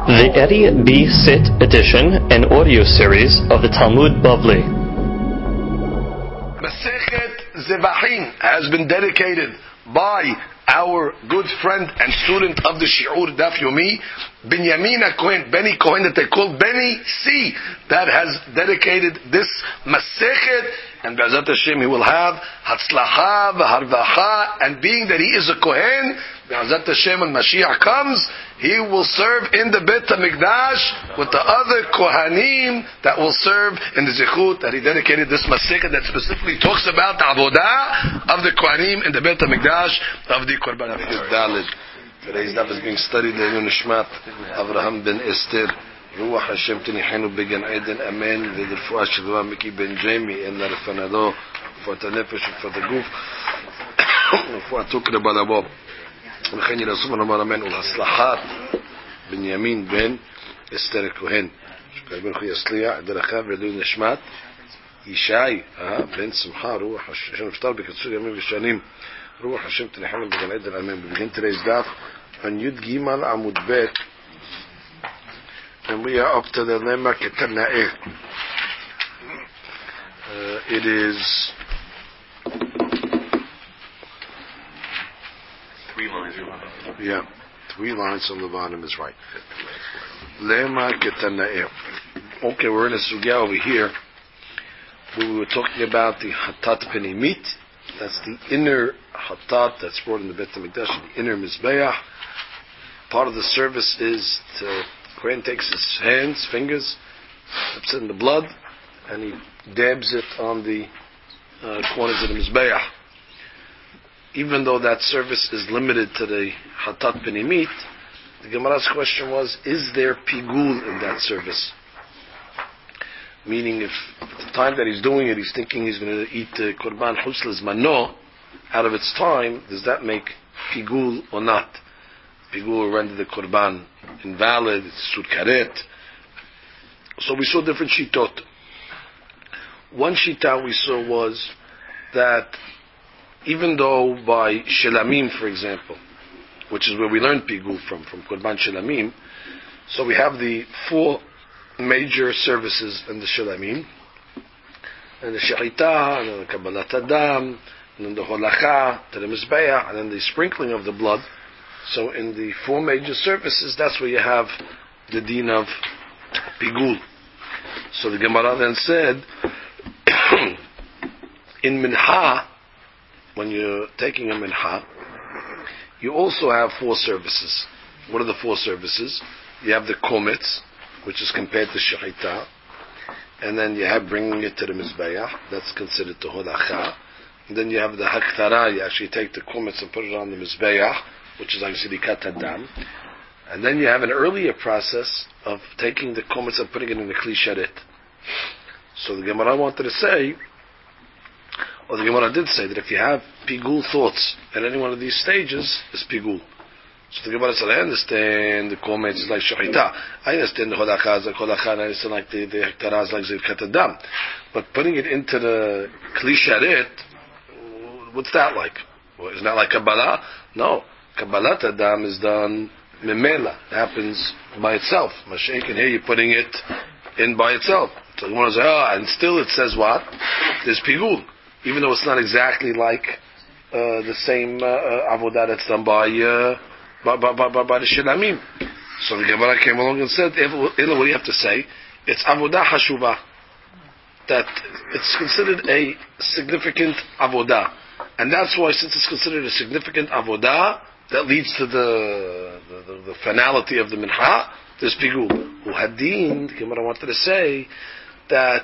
The Eddie B. Sit edition and audio series of the Talmud Bavli. Masechet Zevachim has been dedicated by our good friend and student of the Shi'ur Daf Yomi, Binyamin Cohen, Benny Cohen, that they call Benny C, that has dedicated this Masechet, and Be'ezat Hashem he will have Hatzlacha v'Harvacha, and being that he is a Kohen, Be'ezat Hashem when Mashiach comes, he will serve in the Beit HaMikdash with the other Kohanim that will serve in the Zichut, that he dedicated this Masechet that specifically talks about the Avodah of the Kohanim in the Beit HaMikdash of the Korban HaMikdash. Today's daf is being studied in Nishmat Avraham ben Esther. רוח השם תניחנו בגן עדן אמן ולרפואה שלמה מיקי בן ג'יימי אין לרפנדו רפואת הנפש ורפואת הגוף רפואתו כרבלבו וכן ירסו ונאמר אמן ולהצלחת בנימין בן אסתר הכהן שקל ברוך הוא יצליח דרכיו ולעילוי נשמת ישי בן שמחה רוח השם נפטר בקיצור ימים ושנים רוח השם תניחנו בגן עדן אמן. We begin today's daf on Yud Gimal Amud Bet, and we are up to the Lema Ketana'eh. It is 3 lines. Yeah, 3 lines on the bottom is right. Lema Ketana'eh. Okay, we're in a sugya over here where we were talking about the Hatat Penimit. That's the inner Hatat that's brought in the Beit HaMikdash, the inner Mizbeach. Part of the service is to Kohen takes his hands, fingers, puts it in the blood, and he dabs it on the corners of the Mizbeach. Even though that service is limited to the Hatat Penimit, the Gemara's question was, is there Pigul in that service? Meaning, if at the time that he's doing it, he's thinking he's going to eat Korban Chutz Mano out of its time, does that make Pigul or not? Pigul will render the Korban invalid, it's Sur Karet. So we saw different Shitot. One Shita we saw was that even though by Shelamim, for example, which is where we learned Pigul from Korban Shelamim, so we have the 4 major services in the Shelamim, and the Shechita, and then the Kabbalat Adam, and then the Holacha, to the Mizbeach, and then the sprinkling of the blood. So in the 4 major services, that's where you have the din of Pigul. So the Gemara then said, in Mincha, when you're taking a Mincha, you also have 4 services. What are the 4 services? You have the Kometz, which is compared to Shechita, and then you have bringing it to the Mizbeach, that's considered the Holacha, and then you have the Haktara, you actually take the Kometz and put it on the Mizbeach, which is actually Kat Adam, and then you have an earlier process of taking the Kometz and putting it in the Kli Sharet. So the Gemara wanted to say, or the Gemara did say, that if you have Pigul thoughts at any one of these stages, it's Pigul. So the Gemara said, I understand the Kometz is like Shechita. I understand the Holacha is like Holacha, and I understand like the Haktara is like Kat Adam. But putting it into the Kli Sharet, what's that like? Well, isn't that like Kabbalah? No. Kabbalat Adam is done Memela. It happens by itself. Mashiach, and here you're putting it in by itself. So you want to say, and still it says what? There's Pigul. Even though it's not exactly like the same Avodah that's done by the Shelamim. So the Gemara came along and said, what do you have to say? It's Avodah Hashuvah. That it's considered a significant Avodah. And that's why, since it's considered a significant Avodah, that leads to the finality of the Mincha, there's Pigul. Uhadin, the Gemara wanted to say that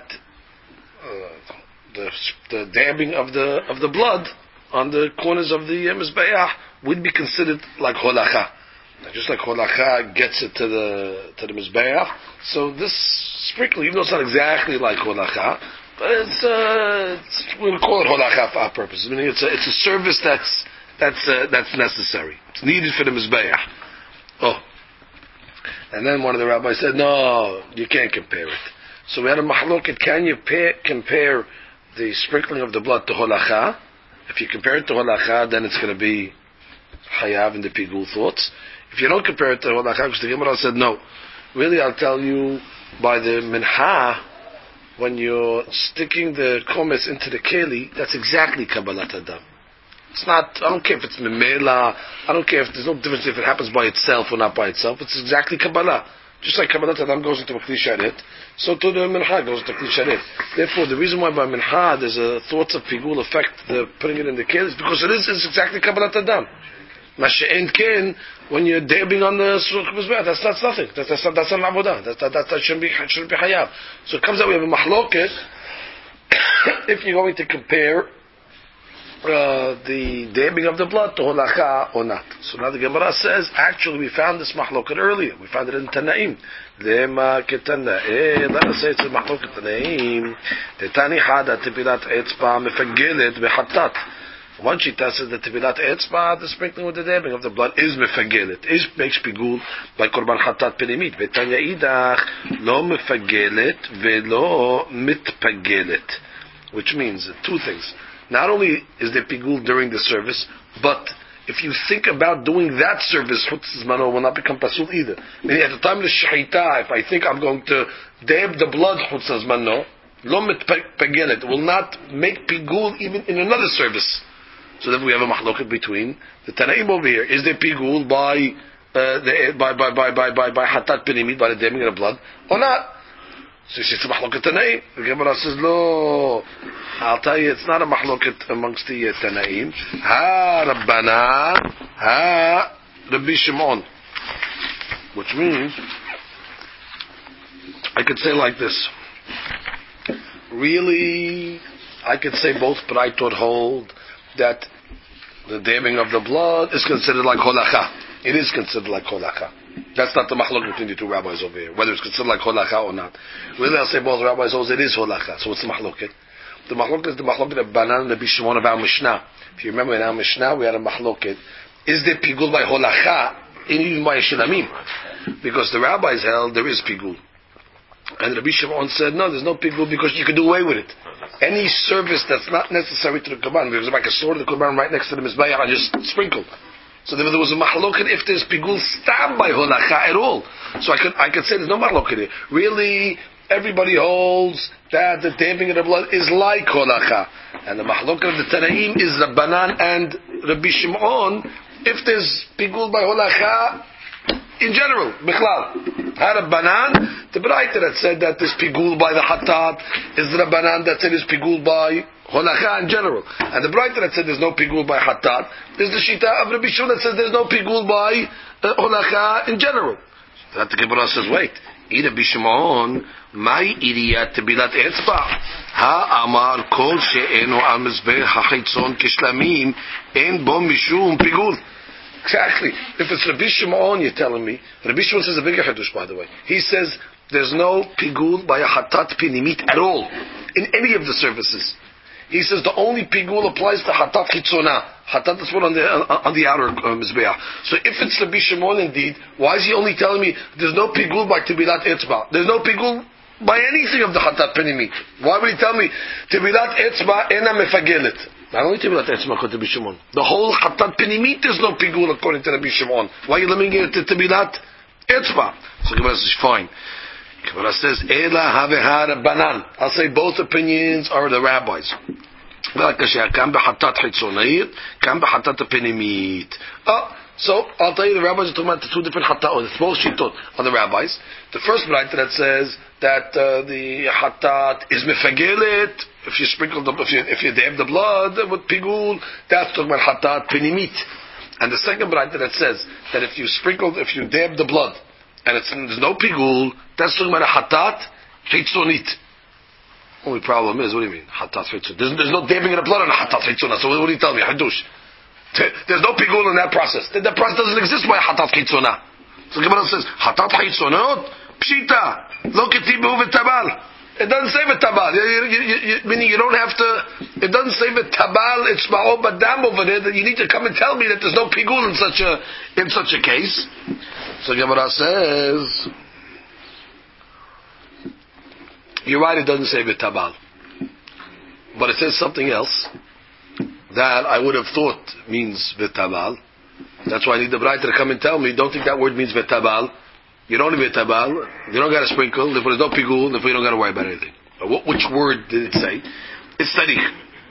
the dabbing of the blood on the corners of the Mizbeach would be considered like Holacha. Just like Holacha gets it to the Mizbeach, so this sprinkling, even though it's not exactly like Holacha, but we'll call it Holacha for our purposes. I mean, it's a service that's necessary. It's needed for the Mizbeach. Oh. And then one of the rabbis said, no, you can't compare it. So we had a mahloket, can you compare the sprinkling of the blood to Holacha? If you compare it to Holacha, then it's going to be Hayav in the Pigul thoughts. If you don't compare it to Holacha, because the Gemara said no. Really, I'll tell you, by the minha, when you're sticking the kometz into the keli, that's exactly Kabbalat Adam. It's not, I don't care if it's memela, I don't care if there's no difference if it happens by itself or not by itself, it's exactly Kabbalah. Just like Kabbalat Adam goes into a Kli Sharet, so to the minha goes into Kli Sharet. Therefore, the reason why by minha there's a thoughts of pigul effect, the putting it in the keli, is because it's exactly Kabbalat Adam. Masha'en ken, when you're dabbing on the Surah Mizbeach, that's nothing. That's not an avodah. That shouldn't be hayav. So it comes out we have a mahloket if you're going to compare the dabbing of the blood to holacha or not. So now the Gemara says, actually we found this mahloket earlier. We found it in Tanaim. Lema ketana. Let us say it's a mahloket Tanaim. Tetani hada tipilat etzba mefagelet behatat. One shita says that Tevilat Etzba, the sprinkling with the dabbing of the blood, is mefagelet, makes pigul by korban hatat penimit. Vetanya idach lo mefagelet velo mitpagelet, which means two things. Not only is there pigul during the service, but if you think about doing that service, chutzes mano will not become pasul either. Meaning at the time of the shechita, if I think I'm going to dab the blood chutzes mano, lo mitpagelet, will not make pigul even in another service. So then we have a mahloket between the Tanaim over here. Is there pigul by hatat penimit, by the damming of the blood, or not? So it's a mahloket Tanaim. The Gemara says, "Lo, I'll tell you, it's not a mahloket amongst the Tanaim. Ha Rabbanan, ha Rabbi Shimon," which means I could say like this. Really, I could say both, but I thought hold that the dabbing of the blood is considered like holacha. It is considered like holacha. That's not the machlok between the two rabbis over here, whether it's considered like holacha or not. Really, I'll say both rabbis hold it is holacha. So what's the machlok? The machlok is the machlok of Banan and Rabbi Shimon of our Mishnah. If you remember in our Mishnah, we had a machlok. Is there pigul by holacha and even by shilamim? Because the rabbis held there is pigul. And Rabbi Shimon said, no, there's no pigul because you can do away with it. Any service that's not necessary to the Korban, because if I can store the Korban right next to the Mizbeach, I just sprinkle. So there was a mahloket if there's pigul stam by holacha at all. So I could say there's no mahloket here. Really, everybody holds that the dabbing of the blood is like holacha. And the mahloket of the Tanaim is Rabbanan and Rabbi Shimon if there's pigul by holacha in general, Bichlal. Rabbanan, the Braita that said that this pigul by the hatat is the Rabbanan that said is pigul by holacha in general. And the Braita that said there's no pigul by hatat is the shita of Rabbi Shimon that says there's no pigul by holacha in general. So that the Gemara says, wait, Rabbi Shimon, my idiot tebilat etzba. Ha amar kol she'enu al mizbeh hachitzon kishlamim en bo mishum pigul. Exactly. If it's Rabbi Shimon, you're telling me. Rabbi Shimon says a bigger hadush, by the way. He says there's no pigul by a hatat pinimit at all in any of the services. He says the only pigul applies to hatat chitzona. Hatat is put on the outer mizbeach. So if it's Rabbi Shimon indeed, why is he only telling me there's no pigul by tibilat etzba? There's no pigul by anything of the hatat pinimit. Why would he tell me tibilat etzba ena mefagelet? Not only Tibilat Etzba according to Rabbi Shimon. The whole Hatat Penimit is no pigul according to Rabbi Shimon. Why are you limiting it to Tibilat Etzba? So Gemara says, fine. Gemara says, Ela Haveha Rabbanan. I'll say both opinions are the rabbis. So I'll tell you the rabbis are talking about the two different hatat, the both shittot on the rabbis. The first braita that says that the hatat is mefagelet if you sprinkle if you dab the blood with pigul, that's talking about hatat penimit. And the second braita that says that if you dab the blood and there's no pigul, that's talking about a hatat chitzonit. Only problem is, what do you mean hatat chitzonit? There's no dabbing of the blood on a hatat chitzonit. So what do you tell me, hadush? There's no pigul in that process. That process doesn't exist by hatat chitzonah. So the Gemara says hatat chitzonot pshita lo ketibu v'tabal. It doesn't say v'tabal. Meaning you don't have to. It doesn't say v'tabal. It's ma'o badam over there that you need to come and tell me that there's no pigul in such a case. So the Gemara says, you're right. It doesn't say v'tabal, but it says something else that I would have thought means v'tabal. That's why I need the Braita to come and tell me, don't think that word means v'tabal. You don't need tabal. You don't got to sprinkle. Therefore, there's no pigul. Therefore, you don't got to worry about anything. Which word did it say? It's tarikh.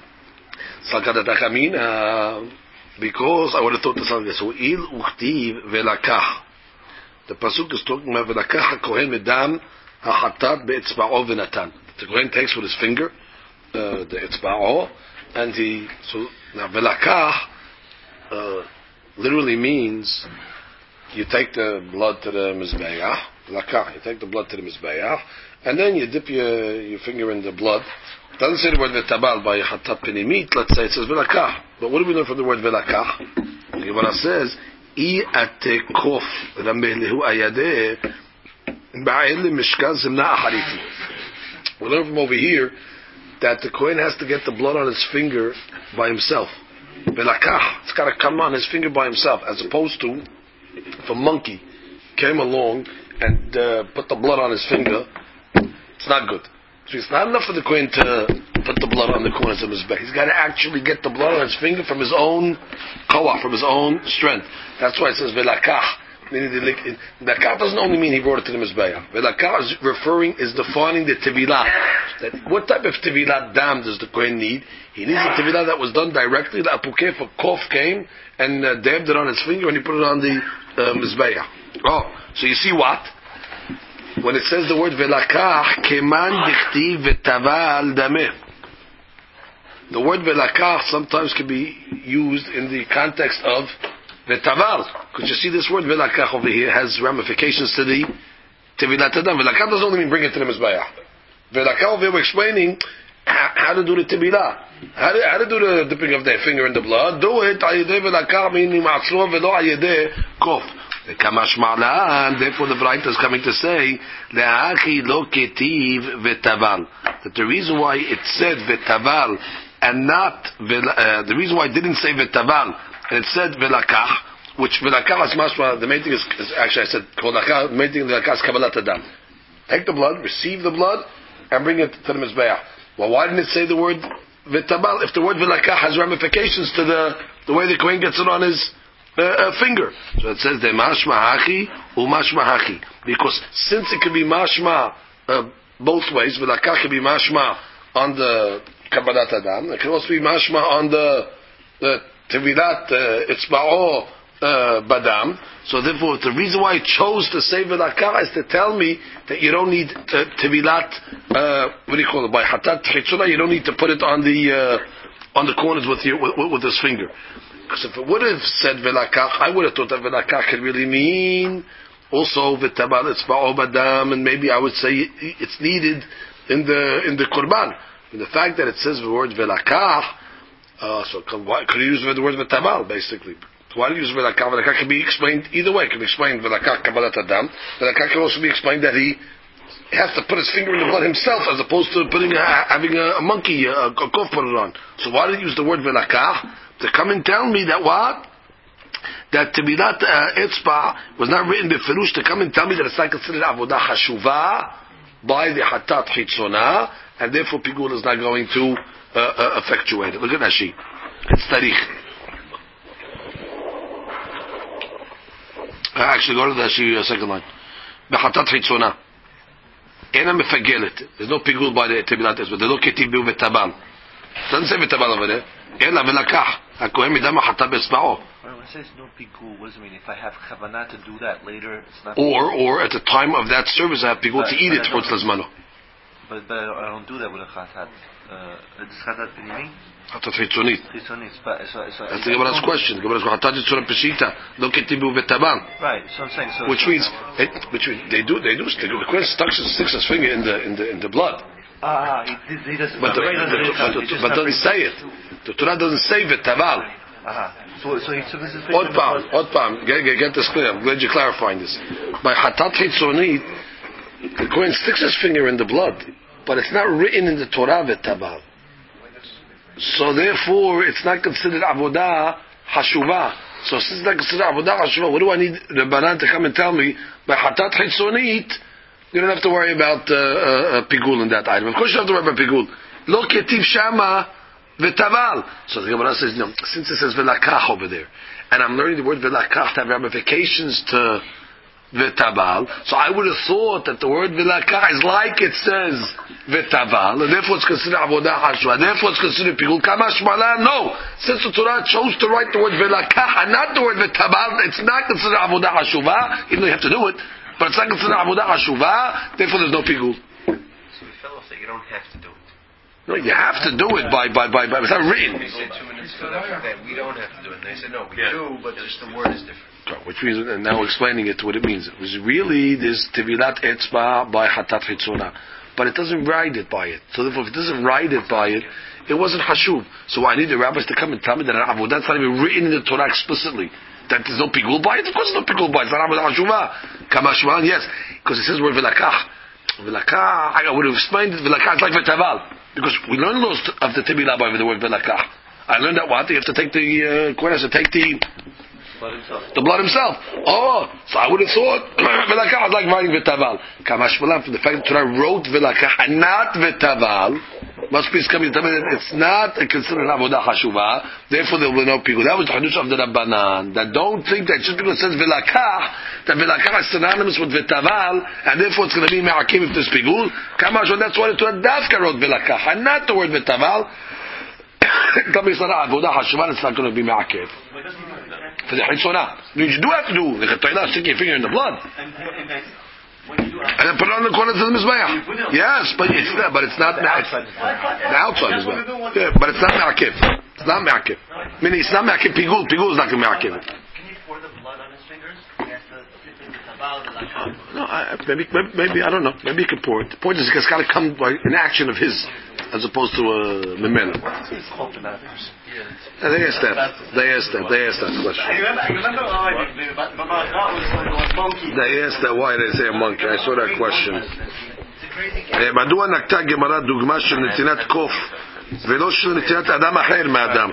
Because I would have thought the something. So il uchtiv velakach. The pasuk is talking about velakach hakohen medam hachatat beetzba'o v'natan. The kohen takes with his finger the etzba'o, and he so now velakach literally means you take the blood to the mizbeach. Velakach, you take the blood to the mizbeach, and then you dip your finger in the blood. It doesn't say the word vetabal by hatat penimit. Let's say it says velakach. But what do we learn from the word velakach? The Gemara says, "I atekof ramehlehu ayadeh ba'el mishkan zimna achariti." We learn from over here that the kohen has to get the blood on his finger by himself. Velakach, it's got to come on his finger by himself, as opposed to if a monkey came along and put the blood on his finger. It's not good. So it's not enough for the kohen to put the blood on the corners of his back. He's got to actually get the blood on his finger from his own koach, from his own strength. That's why it says velakach. Velakach doesn't only mean he brought it to the mizbeach. Velakach is defining the tevilah. That what type of tevilah dam does the kohen need? He needs a tevilah that was done directly. The apukeh for kof came and dabbed it on his finger and he put it on the mizbeach. Oh, so you see what? When it says the word velakach, keman dichti v'taval dameh. The word velakach sometimes can be used in the context of v'taval. Because you see this word velakach over here has ramifications to the tevilat adam. Velakach doesn't only mean bring it to the mizbeach. Velakach over here we're explaining how to do the tevilah. How to do the dipping of their finger in the blood. Do it ayedeh velakach meaning ma'atzro velo ayedeh kof. Therefore the Braita is coming to say that the reason why it said vetaval and not the reason why it didn't say vetaval and it said velakach, which velakach is mashma. The main thing is actually I said kolakach. The main thing is velakach is kabbalat adam. Take the blood, receive the blood, and bring it to the mizbeach. Well, why didn't it say the word vetaval if the word velakach has ramifications to the way the kohen gets it on his finger? So it says the mashma hachi umashma hachi, because since it can be mashma both ways, velakach can be mashma on the kabbalat adam, it can also be mashma on the tevilat etzba'o badam. So therefore, the reason why I chose to say velakach is to tell me that you don't need tevilat. What do you call it? By hatat chitzuna, you don't need to put it on the corners with his finger. Because if it would have said velakach, I would have thought that velakach could really mean also v'tabal etzba'o badam, and maybe I would say it's needed in the korban. And the fact that it says the word velakach, so why could you use the word v'tabal basically? Why do you use velakach? Velakach can be explained either way. It can be explained velakach kabbalat adam. Velakach can also be explained that he has to put his finger in the blood himself, as opposed to having a monkey, a kof put it on. So why did you use the word velakach? To come and tell me that what? That tevilat etzba was not written befirush, to come and tell me that it's not considered avodah hashuva by the hatat chitzona, and therefore pigul is not going to effectuate it. Look at Rashi. It's tarikh. Actually, go to the Rashi second line. Behatat chitzona. Ena mefagelet. There's no pigul by the tevilat etzba. There's no ketib betabal. Doesn't say betabal over there. Ela velakach. HaKohen midam ha'chata be'etzba'o. When it says no pigul, what does it mean? If I have kavanah to do that later, it's not. Or at the time of that service, I have pigul to eat it towards lazmano. But I don't do that with a chatat. It's chatat pinimi. Chatat chitzonit. That's the Gemara's question. The Gemara's chatat chitzonit peshita lo ketibu betabal. Right. So I'm saying so. Which means they do. The Kohen sticks his finger in the blood. He doesn't. But doesn't say it. The Torah doesn't say v'taval. So he took his finger. Od pam. Get this clear. I'm glad you're clarifying this. By hatat chitzonit, the Kohen sticks his finger in the blood, but it's not written in the Torah v'taval. So therefore, it's not considered avodah hashuvah. So since it's not considered avodah hashuvah, what do I need the banan to come and tell me? By hatat chitzonit, you don't have to worry about pigul in that item. Of course you don't have to worry about pigul. Lo ketiv shama v'taval. So the Gemara says, no, since it says velakach over there, and I'm learning the word velakach to have ramifications to v'taval. So I would have thought that the word v'lakach is like it says v'taval, and therefore it's considered avodah hashua. Therefore it's considered pigul. Kamash malan. No, since the Torah chose to write the word v'lakach and not the word v'taval, it's not considered avodah hashuva, even though you have to do it. But it's not considered avodah hashuva. Therefore there's no pigul. So the fellow said you don't have to do it. No, you have to do it by. It's not written. We said 2 minutes ago that we don't have to do it. And they said no, we do, but just the word is different. Which means, and now explaining it to what it means. It was really this tevilat etzba by hatat chitzona, but it doesn't write it by it. So therefore, if it doesn't write it by it, it wasn't hashuv. So I need the rabbis to come and tell me that an avodah not even written in the Torah explicitly. That there's no pigul by it. Of course, there's no pigul by it. It's not avodah hashuva. Kamashman, yes, because it says the word v'lakach. V'lakach. I would have explained it. V'lakach is like v'taval. Because we learn those of the Tibila by the word Velakach. I learned that what? You have to take the blood himself. Oh, so I would have thought Velakach is like writing Vetaval. Kamash Malam, from the fact that Torah wrote Velakach and not Vetaval, must please come and tell me that it's not considered Avodah Hashuvah, therefore there will be no pigul. That was the Hadush of the Rabbanan. That don't think that just because it says Velakach, that Velakach is synonymous with Vetaval, and therefore it's going to be Me'akim if there's pigul. Kamash, that's why the Torah Dafka wrote Velakach, and not the word Vetaval. Tell me it's not Avodah Hashuvah, it's not going to be Me'akim. For the Hitzonah. You do have to do. Stick your finger in the blood. And then put it on the corner of the mizbeach. Yes, but it's not. But it's not. The outside mizbeach. Yeah, but it's not me'akiv. It's not me'akiv. Meaning it's not me'akiv. Pigul is not me'akiv. Can you pour the blood on his fingers? He has to dip in the tabal. No, maybe I don't know. Maybe he can pour it. The point is, it's got to come by an action of his, as opposed to a memela. They asked that question. I remember They asked that why they say a monkey. I saw that question. מדוע נקטה גמרא דוגמה של נתינת קוף ולא של נתינת אדם אחר מאדם?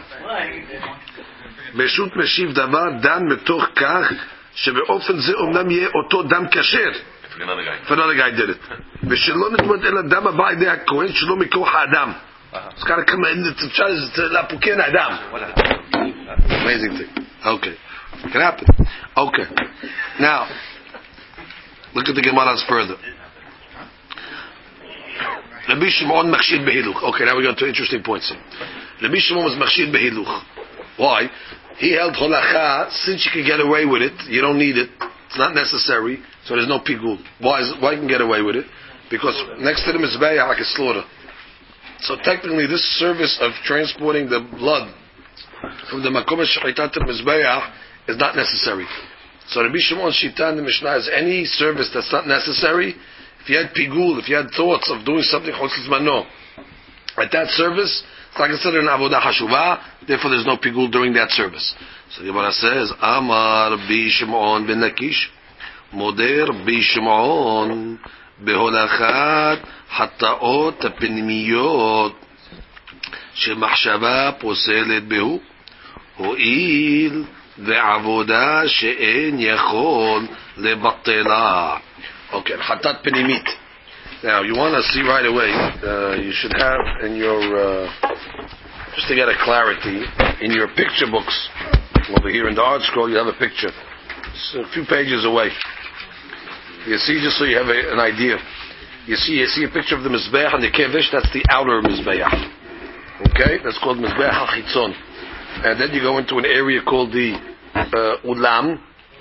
פשוט משיב דבר דן מתוך כך שבאופן זה אומנם יהיה אותו דם כשר. For another guy did it. ושלא נתמוד אלא דם הבא ידי הכהן שלא מכוח האדם. It's got to come in to Lapukin Adam. Amazing thing. Okay. It can happen. Okay. Now, look at the Gemaras further. Rabbi Shimon machshir behiluch. Okay, now we go to interesting points here. Rabbi Shimon was machshir behiluch. Why? He held holacha, since you can get away with it, you don't need it, it's not necessary, so there's no pigul. Why you can get away with it? Because next to the mizbeach, like a slaughter. So technically, this service of transporting the blood from the makom shechita to the mizbeach is not necessary. So Rabbi Shimon Shita in the Mishnah is any service that's not necessary. If you had pigul, if you had thoughts of doing something chosel zmano at that service, it's not considered an avodah hashuvah. Therefore, there's no pigul during that service. So the Gemara says, Amar Rabbi Shimon ben Lakish, Moder Rabbi Shimon בהולכת חטאות הפנימיות שמחשבה פוסלת בהו הואיל ועבודה שאין יכול לבטלה. Okay, חטאת פנימית. Now you want to see right away, you should have in your just to get a clarity in your picture books over here in the art scroll, you have a picture. It's a few pages away. You see, just so you have an idea. You see a picture of the Mizbeach and the Kevish, that's the outer Mizbeach. Okay? That's called Mizbeach HaChitzon. And then you go into an area called the Ulam.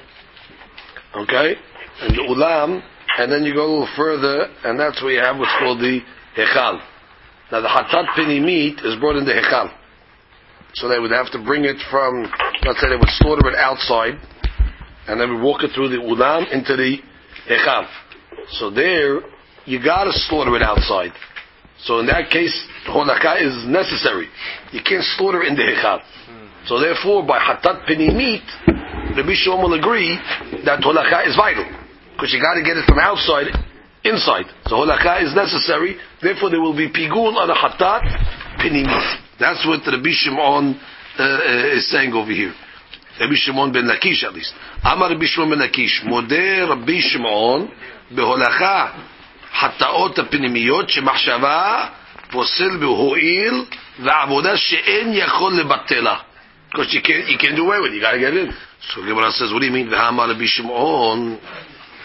Okay? And the Ulam, and then you go a little further, and that's where you have what's called the Hechal. Now the Hatat Pinimit is brought in the Hechal. So they would have to bring it from, let's say they would slaughter it outside, and then we walk it through the Ulam into the Hechal. So there, you gotta slaughter it outside. So in that case, Holaka is necessary. You can't slaughter in the Hechal. So therefore, by Hatat Pinimit, Rabbi Shimon will agree that Holaka is vital. Because you gotta get it from outside, inside. So Holaka is necessary. Therefore, there will be Pigul on a Hatat Pinimit. That's what Rabbi Shimon is saying over here. Rabbi Shimon ben Lakish at least. Amar Rabbi Shimon ben Lakish. Modeh Rabbi Shimon בהולכה חטאות הפנימיות שמחשבה פוסל בהועיל ועבודה שאין יכול לבטלה. Because you can't do away with it. You got to get it in. So Gemara says, what do you mean? והאמר רבי שמעון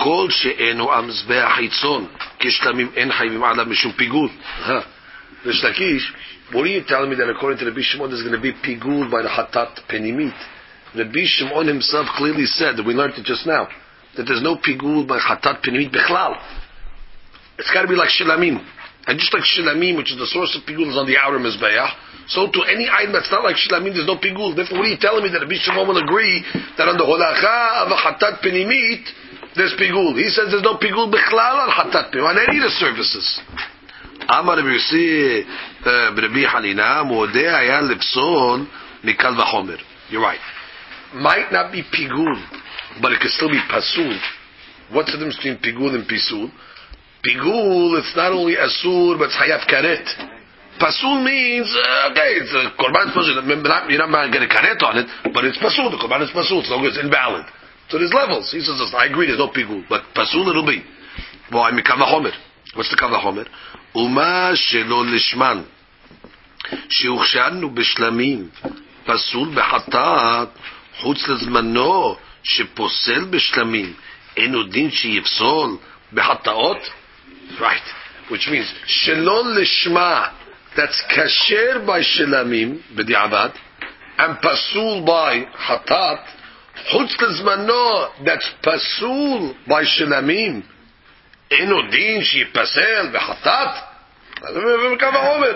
כל שאינו המזבח חיצון, כשלמים אין חייבים עליו משום פיגול. Rish Lakish, what are you telling me that according to Rabbi Shimon there's going to be pigul by the Hatat Penimit? Rabbi Shimon himself clearly said, that we learned it just now, that there's no pigul by Hatat Penimit Bechlal. It's got to be like Shilamim. And just like Shilamim, which is the source of pigul, is on the outer Mizbeach, so to any item that's not like Shilamim, there's no pigul. Therefore, what are you telling me that Rabbi Shimon will agree that on the Holacha of a Hatat Penimit, there's pigul? He says there's no pigul Bechlal on Hatat Penimit, on any of the services. Amar Rabbi Yossi Rabbi Hanina Modeh Haya Lipsol Mikal Vachomer. You're right. Might not be pigul, but it could still be pasul. What's the difference between pigul and pisul? Pigul, it's not only asur, but it's hayaf karet. Pasul means, okay, it's a korban pasul. You're not going to karet on it, but it's pasul. The korban is pasul, so it's invalid. So there's levels. He says, I agree, there's no pigul, but pasul it'll be. Why? Mikal Vachomer. What's the Kal Vachomer? Uma shelo lishman שהוכשרנו בשלמים פסול בחטאת חוץ לזמנו שפוסל בשלמים אינו דין שיפסול בחטאות. Right, which means שלא לשמה, that's kasher by shlamim b'di'avad and pasul by hatat. חוץ לזמנו, that's pasul by shlamim, אינו דין שיפסל בחטאת. וכמה אומר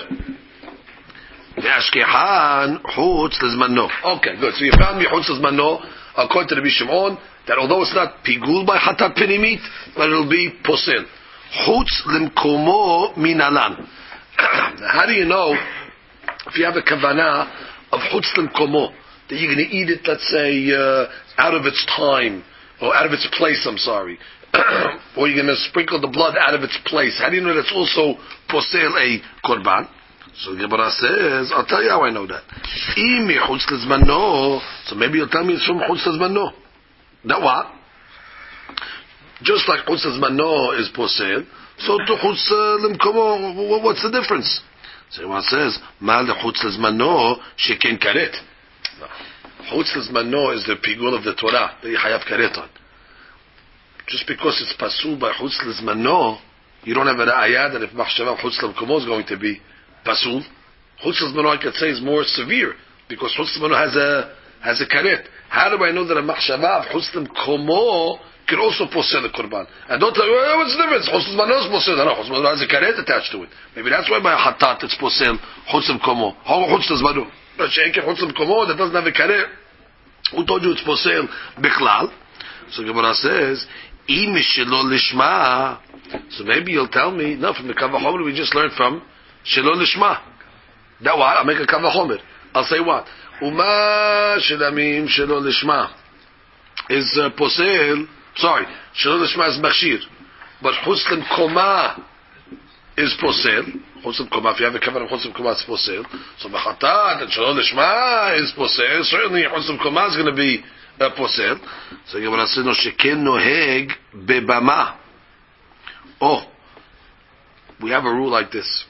להשכחן חוץ לזמנו. Okay, good. So you found me חוץ לזמנו according to Rabbi Shimon that although it's not pigul by hatat penimit, but it'll be posel. Chutz lemkomo minalan. How do you know if you have a kavanah of chutz lemkomo that you're going to eat it, let's say, out of its time or out of its place? I'm sorry, or you're going to sprinkle the blood out of its place. How do you know that's also posel a korban? So the Gemara says, I'll tell you how I know that. Imi chutz lezmano. So maybe you'll tell me it's from chutz lezmano. Now what? Just like chutz lezmano is posel, so to chutz lemkomo, what's the difference? So one says, mal chutz lezmano sheken karet. Chutz lezmano is the pigul of the Torah that you have karet on. Just because it's pasul by chutz lezmano, you don't have an ayah that if machshava chutz lemkomo is going to be pasul. Chutz lezmano, I could say, is more severe because chutz lezmano has a karet. How do I know that a machshava of chutz lemkomo can also posel the korban? And don't tell me, what's the difference? Chutz lezmano is posel. No, chutz lezmano has a karet attached to it. Maybe that's why by hatat it's posel chutz lemkomo. How chutz lezmano? But she'enke chutz lemkomo that doesn't have a karet. Who told you it's posel bichlal? So Gemara says, im shelo lishma. So maybe you'll tell me, no, from the Kal Vachomer we just learned from shelo lishma. That what? I'll make a Kal Vachomer. I'll say what? Uma shelamim shelo lishma is posel. Sorry, shelo lishma is machshir, but chutz lemkoma is posel. Chutz lemkoma, if you have a kavanah chutz lemkoma, it's posel. So b'chatat and shelo lishma is posel. Certainly chutz lemkoma is going to be posel. So you want to say no sheken noheg bebama. Oh, we have a rule like this.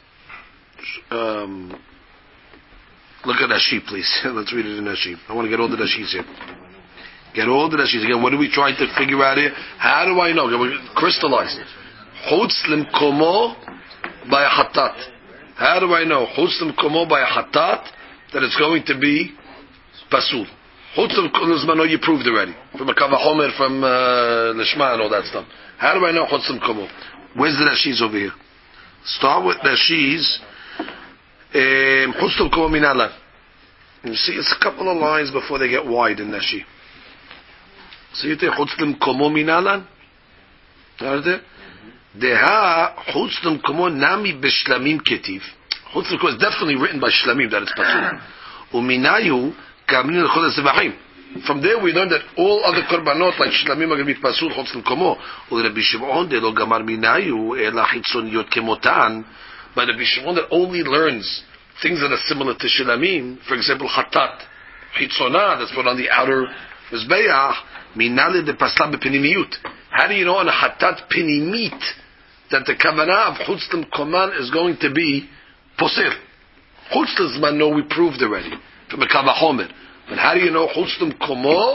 Look at Rashi, please. Let's read it in Rashi. I want to get all the Rashis here. Get all the Rashis. Again, what are we trying to figure out here? How do I know? Crystallize. Chutz lemkomo by a hatat. How do I know? Chutz lemkomo by a hatat that it's going to be pasul. Chutz lemkomo, you proved already. From a Kal Vachomer, from Lishma and all that stuff. How do I know chutz lemkomo? Where's the Rashis over here? Start with Rashis. Chutz lemkomo minalan. You see, it's a couple of lines before they get wide in Rashi. So you take chutz lemkomo minalan. Deha chutz lemkomo nami b'shlamim ketiv. Chutz lemkomo is definitely written by shlamim that it's pasul. Uminayu kamrin l'chol hazevachim. From there we learned that all other korbanot like shlamim are going to be pasul chutz lemkomo. Rabbi Shimon de lo gamar minayu ela chitzoniyot kemotan. But Rabbi Shimon that only learns things that are similar to shlamim, for example hatat chitzonah that's put on the outer mizbeach, minale de pasla b'penimiyut. How do you know on a hatat penimit that the kavanah of chutz lemkoman is going to be posel? Chutz lezmano we proved already from a Kal Vachomer. But how do you know chutz lemkomo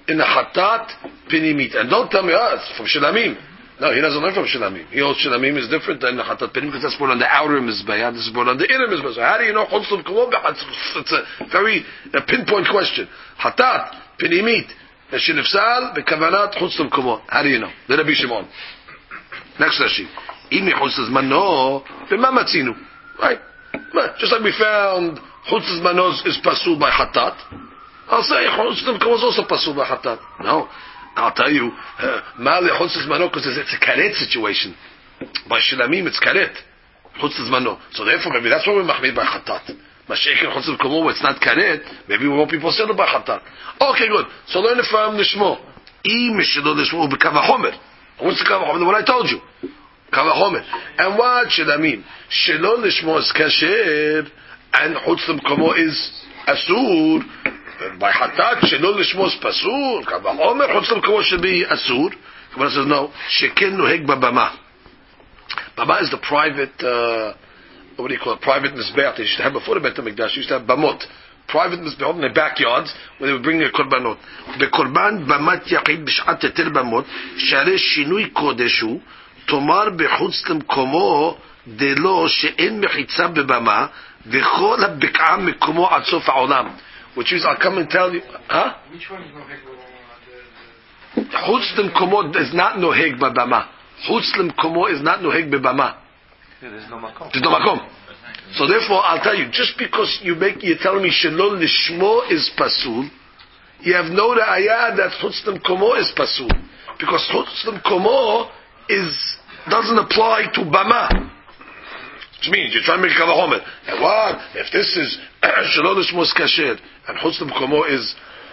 in the Hatat Pinimit. And don't tell me, it's from Shilamim. No, he doesn't learn from Shilamim. He holds Shilamim is different than the Hatat Pinimit because that's brought on the outer Mizbeah, this is brought on the inner Mizbeah. So how do you know Chutzlam Kumo? It's a very pinpoint question. Hatat Pinimit. Shinifsal bekavanat Chutzlam Kumo. How do you know? The Rabbi Shimon. Next Rashi. Imi Chutzlam Mano b'ma matzinu. Right? Just like we found Chutzlam Mano is pasul by Hatat. I'll say Chutzlam Kumo is also pasul by Hatat. No. I'll tell you, Mali Chutzlam Mano because it's a karet situation. By Shilamim it's karet. Chutzlam Mano. So therefore maybe that's why we're mahmid by Hatat. Masha'ik and Chutzlam Kumo, it's not karet. Maybe we won't be posel by Hatat. Okay, good. So learn it from Nishmo. Mishelo Nishmo b'kavachomer. What's the kavachomer? What I told you. Kavachomer. And what should I mean? Shelo Nishmo is kasher, and Chutzlam Kumo is asur. By Hatat, Shelo Nishmo is pasur. Kavachomer, Chutzlam Kumo should be asur. Kabbalah says no. Shekin nuheg babama. Bama is the private, what do you call it? Private mizbeach. They used to have before the Beit HaMikdash. They used to have bamot. Private mizbeach in their backyards where they would bring their korbanot. Bekorban bamat yachid b'shat eter bamot sharei shinui kodeshu tomar bechutz למקומו דelo she'en mechitza bebama v'chol habek'a mekumo ad sof ha'olam. Which is, I'll come and tell you, huh? Which one is noheg b'bama? Chutz למקומו is not noheg b'bama. Chutz למקוmo is not noheg b'bama. There's no makom. There's no makom. So therefore, I'll tell you, just because you're telling me Shalol Lishmo is pasul, you have no ra'ayah that Chutz L'Mkomo is pasul. Because Chutz L'Mkomo doesn't apply to Bama. Which means, you're trying to make a kavahomer. And what? If this is Shalol Lishmo is kasher, and Chutz L'Mkomo is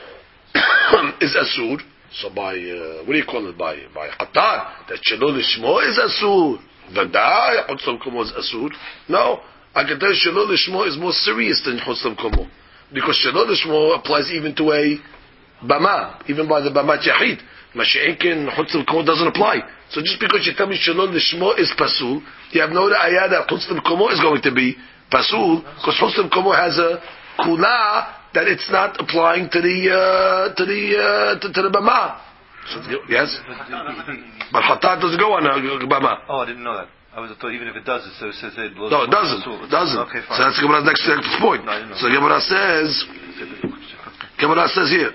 asur, so by, what do you call it? By Qatar, that Shalol Lishmo is asur. V'dai, Chutz L'Mkomo is asur. No. I can tell you Shalol Lishmo is more serious than Chutz L'Mkomo. Because Shalol Lishmo applies even to a Bama, even by the Bamat Yachid. Masha'ekin, Chutz L'Mkomo doesn't apply. So just because you tell me Shalol Lishmo is pasul, you have no ayah that Chutz L'Mkomo is going to be pasul, because Chutz L'Mkomo has a kula that it's not applying to the Bama. So, yes? But Hatat doesn't go on a Bama. Oh, I didn't know that. I thought even if it does, it says it. No, it doesn't. It doesn't. Okay, fine. So that's Gemara's next point. No, so Gemara says here,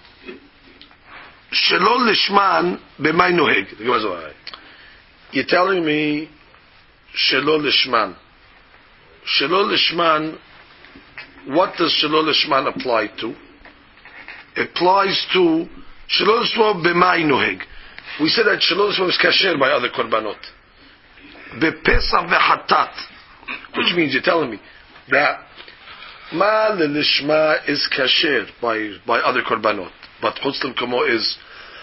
Shalol Lishman b'may noheg. You're telling me Shalol Lishman. Shalol Lishman, what does Shalol Lishman apply to? It applies to Shalol Lishman b'may noheg. We said that Shalol Lishman is kasher by other korbanot. Bepesach v'hatat, which means you're telling me that ma lishma is kasher by other korbanot, but Chutz L'Mkomo is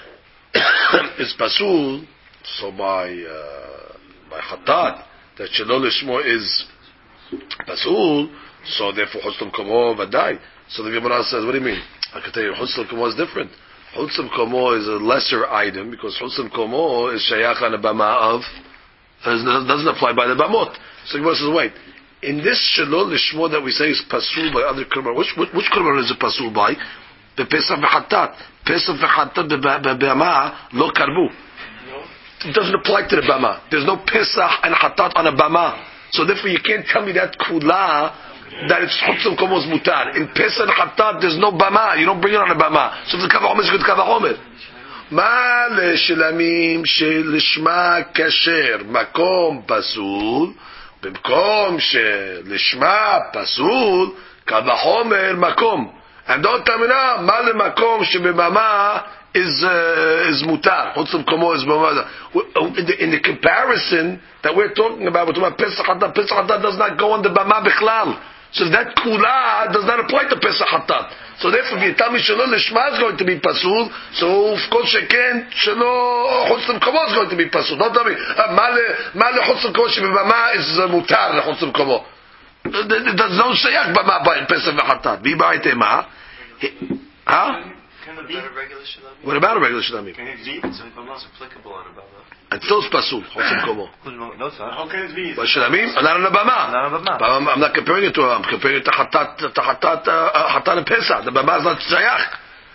pasul. So by hatat that Shalol Lishmo is pasul. So therefore Chutz L'Mkomo v'dai. So the Gemara says, what do you mean? I can tell you, Chutz L'Mkomo is different. Chutz L'Mkomo is a lesser item because Chutz L'Mkomo is shayach on a bama of. Doesn't apply by the bamot. So Gemara says, wait. In this Shalol Lishmo that we say is pasul by other korban, which korban is it pasul by? The Pesach v'Hatat. Pesach v'Hatat b'Bama lo karbu. It doesn't apply to the Bama. There's no Pesach and Hatat on a Bama. So therefore you can't tell me that kula that it's Chutz L'Mkomo is mutar. In Pesach and Hatat there's no Bama. You don't bring it on a Bama. So if the Kavahomer is good Kavahomer. מה לשלמים שלשמה כשר מקום פסול במקום שלשמה פסול כבחומר מקום. And don't tell me now מה למקום שבבמה is mutar. Chutz L'Mkomo is bama. In the comparison that we're talking about Pesach Hatat does not go on the bama bichlal. So that kula does not apply to Pesach Hatat. So therefore, if you tell me Shalol Lishma is going to be pasul, so of course Sheken Shalol Chutz L'Mkomo is going to be pasul. Don't tell me Male Chutz L'Mkomo shebebama is mutar Chutz L'Mkomo. There's no shayach bama by Pesach v'Hatat. B'Ba'itema, huh? What about a regular Shalom? What about a regular Shalom? Can it be? So Bama is applicable on a Bama. And still it's pasul Chutz L'Mkomo. No, sir. How can it be? But Shalamim, not on the bama. Not on the bama. But I'm not comparing it to. I'm comparing it to Hatat and Pesach. The bama is not shayach.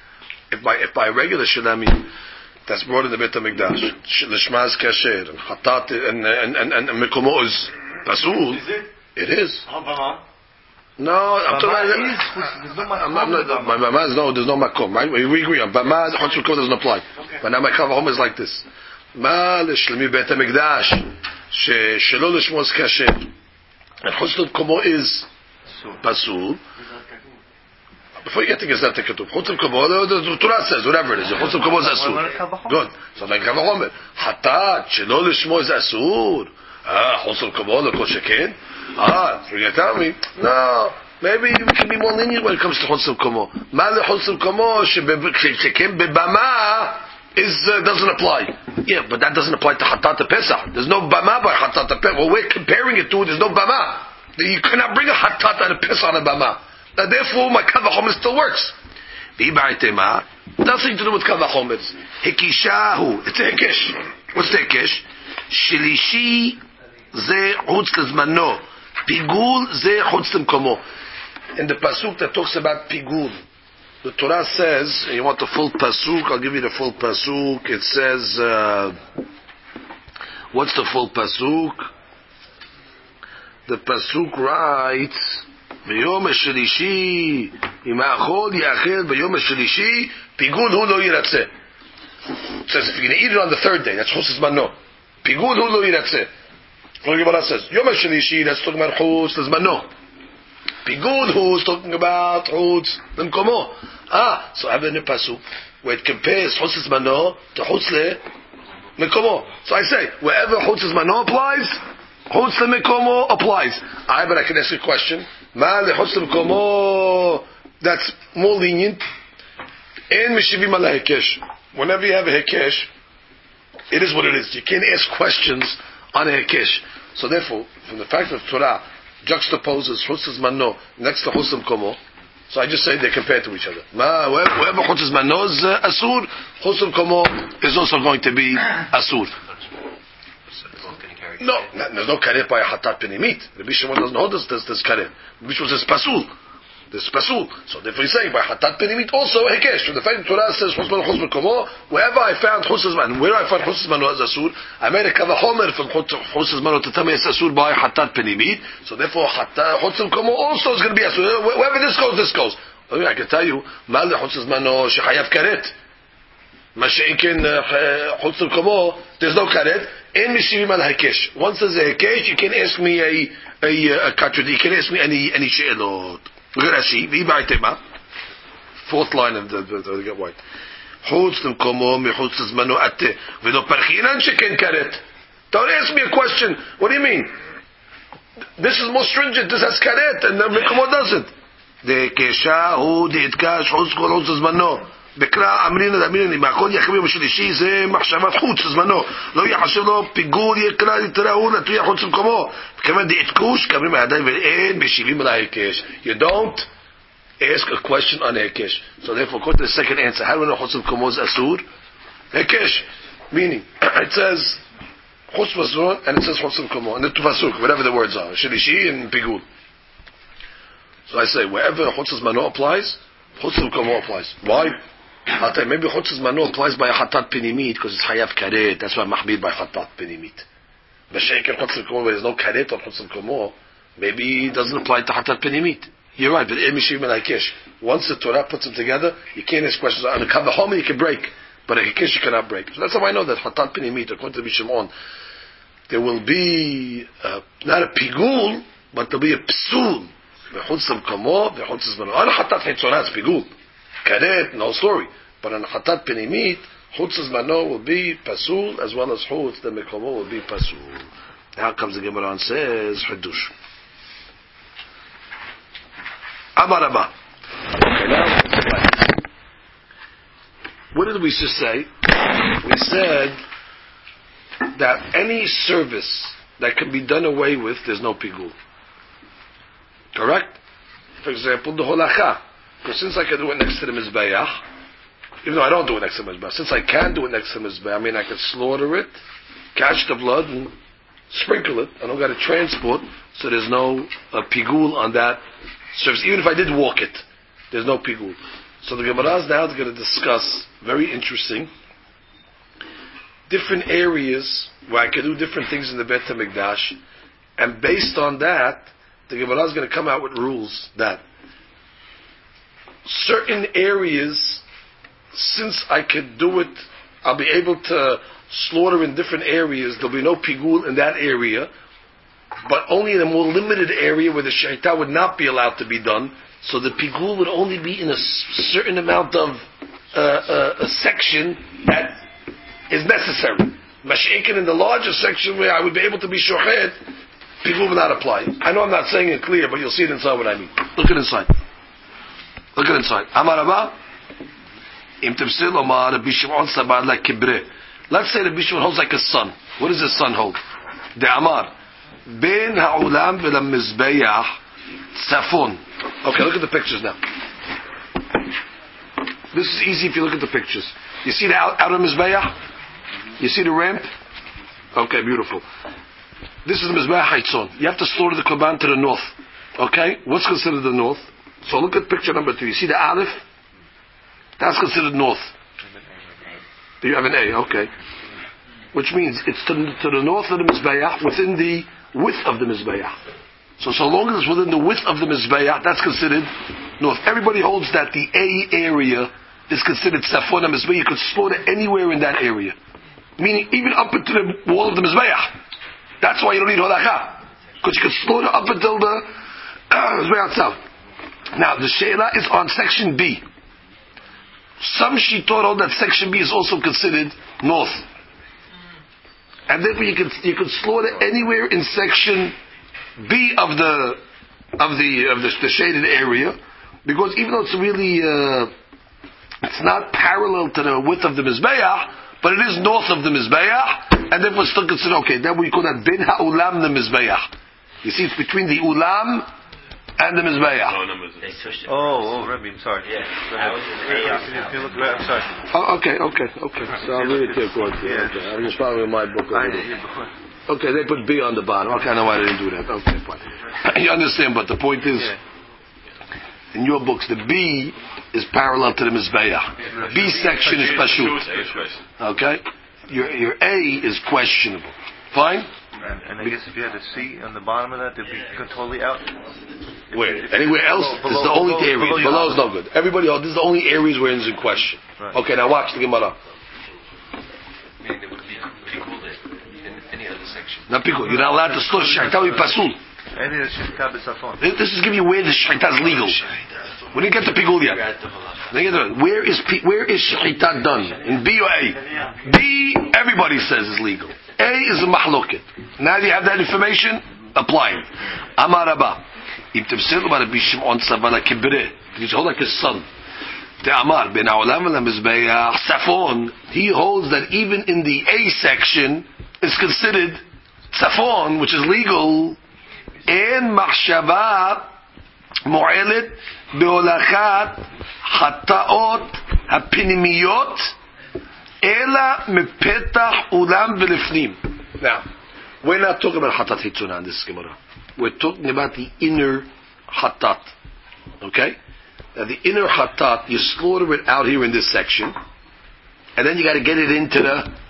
if by regular shalami, that's brought in the Beit HaMikdash, Lishma is kasher, and Hatat, and Mekomo is Pasul. Is it? It is. No, I'm There's no makom. my Bama is no, there's no makom, right? We agree on Bama, Chutz Mekomo doesn't apply. But now my Kavahom is like this. Ma Lishlemi Beit HaMikdash, Shelo Lishmo is kasher, and Chutz Mekomo is Pasul. Before you get to Gezat Ketub, Chutz Mekomo, the Torah says, whatever it is, Chutz Mekomo is Asur. Good. So like Kavahomer, Hatat, Shelo Lishmo is Asur. Chutz Mekomo, L'Kol Sheken. So you're telling me, no, maybe we can be more lenient when it comes to Chutz Mekomo. Ma Chutz Mekomo, Sheken Bebama, doesn't apply. Yeah, but that doesn't apply to Hatat Pesach. There's no Bama by Hatat Pesach. Well, we're comparing it to, there's no Bama. You cannot bring a Hatat and a Pesach on a Bama. Now, therefore, my Kavachomer still works. Nothing to do with Kavachomer. Hikishahu. It's a Hikish. What's the Hikish? Shilishi ze chutz lezmano. Pigul ze chutz lemkomo. In the pasuk that talks about pigul, the Torah says, and you want the full pasuk, I'll give you the full pasuk. It says, what's the full pasuk? The pasuk writes, ביום השלישי, אם האכול יאכל ביום השלישי, פיגול הוא לא ירצה. It says if you're going to eat it on the third day, that's chutz zmano. פיגול הוא לא ירצה. What the Gemara says, יום השלישי, that's talking about chutz zmano. פיגול הוא is talking about chutz למקומו. So I have in the pasuk where it compares chutz zmano to chutz למקומו. So I say, wherever chutz zmano applies, chutz למקומו applies. But I can ask you a question. Ma lechutz lemkomo, that's more lenient. And meshivim ala hekesh. Whenever you have a hekesh, it is what it is. You can't ask questions on a hekesh. So therefore, from the fact that Torah juxtaposes chutz zmano next to chutz lemkomo, so I just say they compare to each other. Ma wherever chutz zmano is asur, chutz lemkomo is also going to be asur. No, there's no karet by a hatat penimit. The Bishop doesn't hold this karet. The Bishop says pasul. This is pasul. So therefore he's saying by hatat penimit also hekesh. So the fact that Torah says chutz mekomo, wherever I found chutz zman, where I found chutz zman as asur, I made a kavachomer from chutz zman to tell me it's asur by hatat penimit. So therefore chutz mekomo also is going to be asur. Wherever this goes. I can tell you, mal chutz zman shechayav karet. Masha'inkin chutz mekomo, there's no karet. In Mishivim al Hakesh. Once there's a Hakesh, you can ask me a contradiction. You can ask me any she'elot. Look at Rashi. V'iba'itema. Fourth line of the get white. Chutz l'mkomo michutz zmano ate v'lo parchinan sheken karet. Don't ask me a question. What do you mean? This is more stringent. This has karet, and the mkomo doesn't. De'kesha hu de'itkash chutz kol chutz zmano. בקרא אמרינא דאמרינא אם הכל יחמיא ביום השלישי זה מחשבת חוץ זמנו לא יחשב לו פיגול יקרא יתראו נטויה חוץ למקומו כיוון דעתקוש קברים הידיים ואין משיבים על ההיקש. You don't ask a question on ההיקש. So therefore go to the second answer. How do we know חוץ למקומו is אסור? היקש, meaning it says חוץ מזרון and it says חוץ למקומו and the tufasuk, whatever the words are, שלישי and פיגול. So I say wherever חוץ זמנו applies, חוץ למקומו applies. Why? I'll tell you, maybe chutz zmano applies by a hatat penimit because it's hayav karet. That's why mahbir by hatat penimit. But sheikh chutz l'komo, where there's no karet on chutz l'komo, maybe it doesn't apply to hatat penimit. You're right, but emishim and hakesh. Once the Torah puts them together, you can't ask questions. On a kavahom you can break, but a hakesh you cannot break. So that's how I know that hatat penimit, according to Bishimon, there will be not a pigul, but there'll be a psul. Chutz l'komo, chutz zmano. On a hatat hitzonah, it's pigul. Karet, no story. But on Hatat Penimit, Chutz Zmano will be Pasul, as well as Chutz, the Mekomo will be Pasul. Now comes the Gemara and says, Hadush. Amaraba. Okay, now, what did we just say? We said that any service that can be done away with, there's no Pigul. Correct? For example, the Holacha. Because since I can do it next to the Mizbeach, even though I don't do it next to the Mizbeach, since I can do it next to the Mizbeach, I mean I can slaughter it, catch the blood, and sprinkle it. I don't got to transport, so there's no pigul on that service. Even if I did walk it, there's no pigul. So the Gemara is now going to discuss, very interesting, different areas where I can do different things in the Beit HaMikdash, and based on that, the Gemara is going to come out with rules that certain areas, since I could do it, I'll be able to slaughter in different areas, there'll be no pigul in that area, but only in a more limited area where the shechita would not be allowed to be done, so the pigul would only be in a certain amount of a section that is necessary. Mash'ekin in the larger section where I would be able to be shochet, pigul would not apply. I know I'm not saying it clear, but you'll see it inside what I mean. Look at inside. Look at inside. Amar Rabba, Im Tefsil Omar Rabbi Shimon Sabad like Kibre. Let's say Rabbi Shimon holds like a son. What does his son hold? De Amar Ben Ha'ulam V'Lam Mizbeach Safon. Okay, look at the pictures now. This is easy if you look at the pictures. You see the outer Mizbeach? You see the ramp? Okay, beautiful. This is the Mizbeach Haitzon. You have to slaughter the Korban to the north. Okay? What's considered the north? So look at picture number 2. You see the Aleph? That's considered north. You have an A, okay. Which means it's to the north of the Mizbeach, within the width of the Mizbeach. So long as it's within the width of the Mizbeach, that's considered north. Everybody holds that the A area is considered Safon HaMizbeach. You could slaughter anywhere in that area. Meaning even up into the wall of the Mizbeach. That's why you don't need Holakha. Because you could slaughter up until the Mizbeach itself. Now, the Sheila is on section B. Some Shitot hold that section B is also considered north. And therefore you could slaughter anywhere in section B of the shaded area, because even though it's really it's not parallel to the width of the Mizbeach, but it is north of the Mizbeach, and therefore it's still considered okay. Then we call that bin ha'ulam the Mizbeach. You see, it's between the ulam and the Mizbeach. Oh, Rabbi, I'm sorry. Yeah. Can you look right? I'm sorry. Oh, okay. So I'll read it to you, of course. Yeah. Okay. I'm just following my book. Okay, they put B on the bottom. Okay, I know why they didn't do that. Okay, fine. You understand, but the point is, in your books, the B is parallel to the Mizbeach. B section is Pashut. Okay? Your A is questionable. Fine? And I guess if you had a C on the bottom of that, they'd be totally out. Where? Anywhere else? This is the only area. Below is no good. Everybody else, this is the only areas where it's in question. Right. Okay, now watch the Gemara. Meaning there would be pikul in any other section. Not pikul. You're not allowed to slaughter shechita with pasul. This is giving you where the shechita is legal. We didn't get to pikul yet. Where is shechita done? In B or A? B, everybody says is legal. A is a mahloket. Now you have that information, apply it. Amar Rabba. If tefsil Rabbi Shimon Savala Kibre, he's hold like his son. The Amar ben Ha'ulam v'Lam Mizbeach Safon. He holds that even in the A section is considered Safon, which is legal. And Machshava Mo'elet beholachat Hataot Hapinimiyot Ela Mepetach Ulam V'Lifnim. Now, we're not talking about Hatat Hitzunah in this Gemara. We're talking about the inner Hatat. Okay? Now the inner Hatat, you slaughter it out here in this section, and then you got to get it into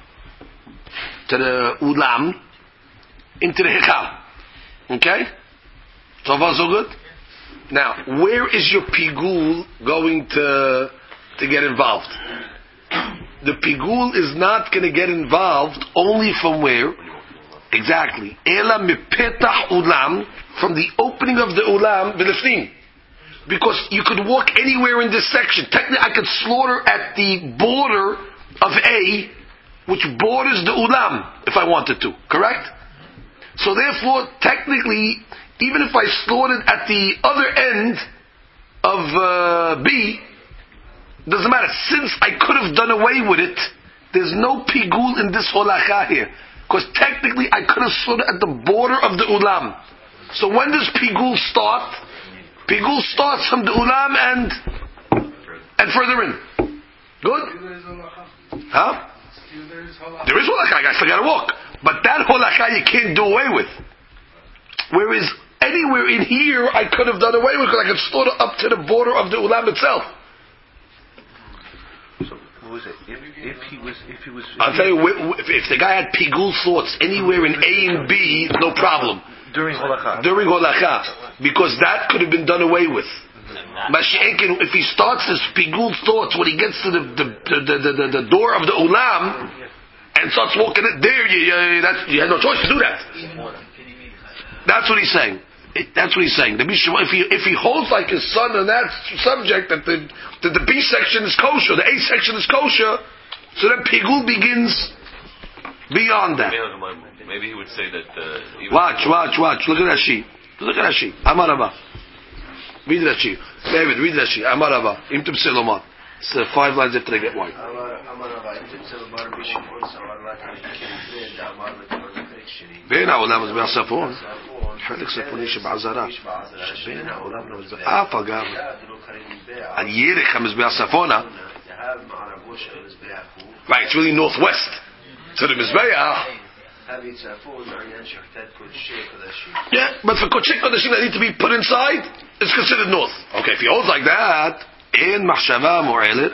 the Ulam, into the Hechal. Okay? So far so good? Now, where is your Pigul going to get involved? The Pigul is not going to get involved only from where? Exactly. Ela mipetach ulam, from the opening of the ulam v'lefnim. Because you could walk anywhere in this section. Technically, I could slaughter at the border of A, which borders the ulam, if I wanted to. Correct? So therefore, technically, even if I slaughtered at the other end of B, doesn't matter. Since I could have done away with it, there's no pigul in this holacha here. Because technically I could have slaughtered at the border of the ulam. So when does pigul start? Pigul starts from the ulam and further in. Good? Huh? There is holacha. I still got to walk. But that holacha you can't do away with. Whereas anywhere in here I could have done away with, because I could slaughter up to the border of the ulam itself. I'll tell you, if the guy had pigul thoughts anywhere in A and B, no problem. During holacha. During holacha, because that could have been done away with. Mashiach, if he starts his pigul thoughts when he gets to the door of the ulam and starts walking it there, you have no choice to do that. That's what he's saying. That's what he's saying. The if he holds like his son on that subject that the B section is kosher, the A section is kosher, so then pigul begins beyond that. Maybe he would say that. Watch. Look at Rashi. Amar Rabba. Read Rashi. David, read Rashi. Amar Rabba. Imtum Selomar. It's 5 lines after I get white. בין העולם מזבח ספון, חלק ספוני שבעזרה, שבין העולם למזבח, אף אגב, על ירך המזבח ספונה, right, it's really northwest, to the מזבח, yeah, but for Kodesh Kodashim that need to be put inside, it's considered north. Okay, if he holds like that, in Machshava Mo'elet,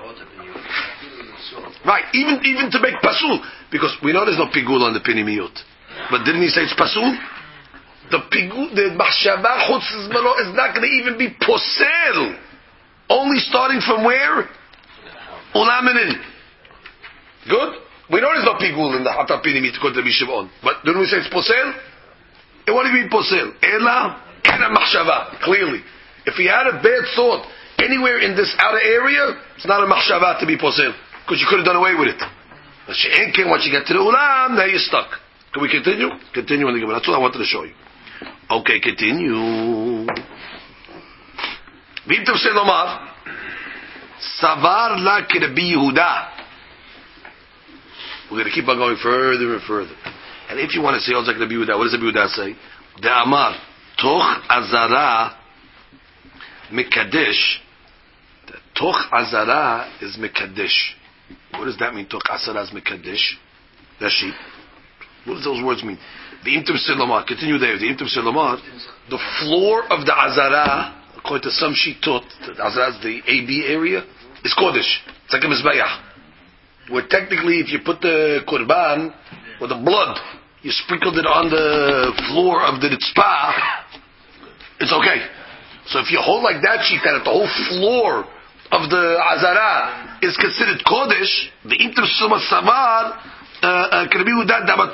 right, even to make pasul, because we know there's no pigul on the pinimiyot. But didn't he say it's pasul? The machshava chutz zmano is not going to even be posel. Only starting from where? Ulam and in. Good? We know there's no pigul in the hatat pinimit to go to the Shimon. But didn't we say it's posel? And what do you mean posel? Ela kena machshava. Clearly. If he had a bad thought anywhere in this outer area, it's not a machshava to be posel. Because you could have done away with it. But once you get to the ulam, now you're stuck. Can we continue? Continue in the Gemara. That's what I wanted to show you. Okay, continue. V'imtav selomar, savar la Rabbi Yehuda. We're going to keep on going further and further. And if you want to say, like Rabbi Yehuda, what does Rabbi Yehuda say? De'amar, toch azara mekadesh. Toch azara is mekadesh. What does that mean? Toch azara is mekadesh. Rashi. What does those words mean? The imtum selomar. Continue there. The imtum selomar. The floor of the azara, according to some shitot, the azara is the AB area, is kodesh. It's like a mizbeach. Where technically, if you put the korban or the blood, you sprinkled it on the floor of the tzpah, it's okay. So if you hold like that sheet, that the whole floor of the azara is considered kodesh, the imtum selomar savar. There's no pigul at all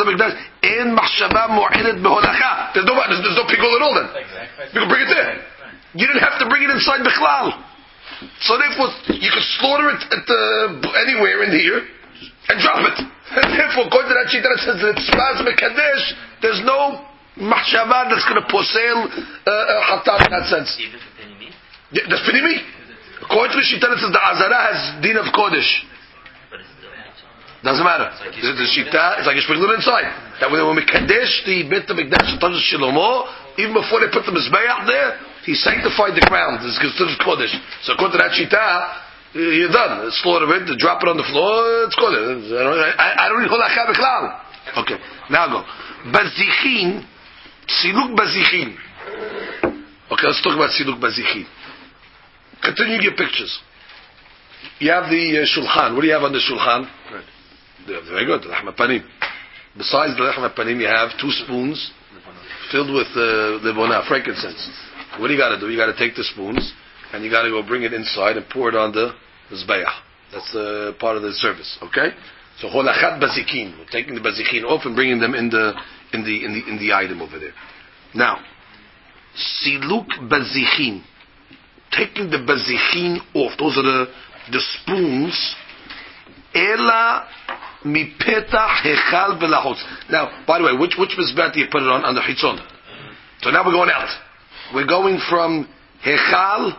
then. You can bring it there. You didn't have to bring it inside Bechlal. So therefore, you could slaughter it at anywhere in here and drop it. And therefore, according to that sheet that says that it's Spaz Mekadesh, there's no machshava that's going to posel hatat in that sense. Even for Pinimi? Yeah, that's Pinimi. According to the sheet that says the Azara has din of Kodesh. Doesn't matter. The shita, it's like you sprinkle it inside. That when we Mekadesh the Beit HaMikdash Shlomo, even before they put the Mizbeach there, he sanctified the ground. It's considered Kodesh. So according to that shita, you're done. Slaughter it, drop it on the floor, it's Kodesh. I don't need Holacha B'chlal. Okay, now go. Bazichin, Siluk Bazichin. Okay, let's talk about Siluk Bazichin. Continue your pictures. You have the Shulchan. What do you have on the Shulchan? Right. Very good, Lahm Panim. Besides the Lahm Panim, you have 2 spoons filled with Lebona, frankincense. What do you got to do? You got to take the spoons and you got to go bring it inside and pour it on the Zbayah. That's part of the service. Okay? So Holachat Bazikin. We're taking the Bazikin off and bringing them in the item over there. Now, Siluk Bazichin. Taking the Bazichin off. Those are the spoons. Ela mipetach hechal belachutz. Now, by the way, which mizbeh do you put it on the chitzon? So now we're going out. We're going from hechal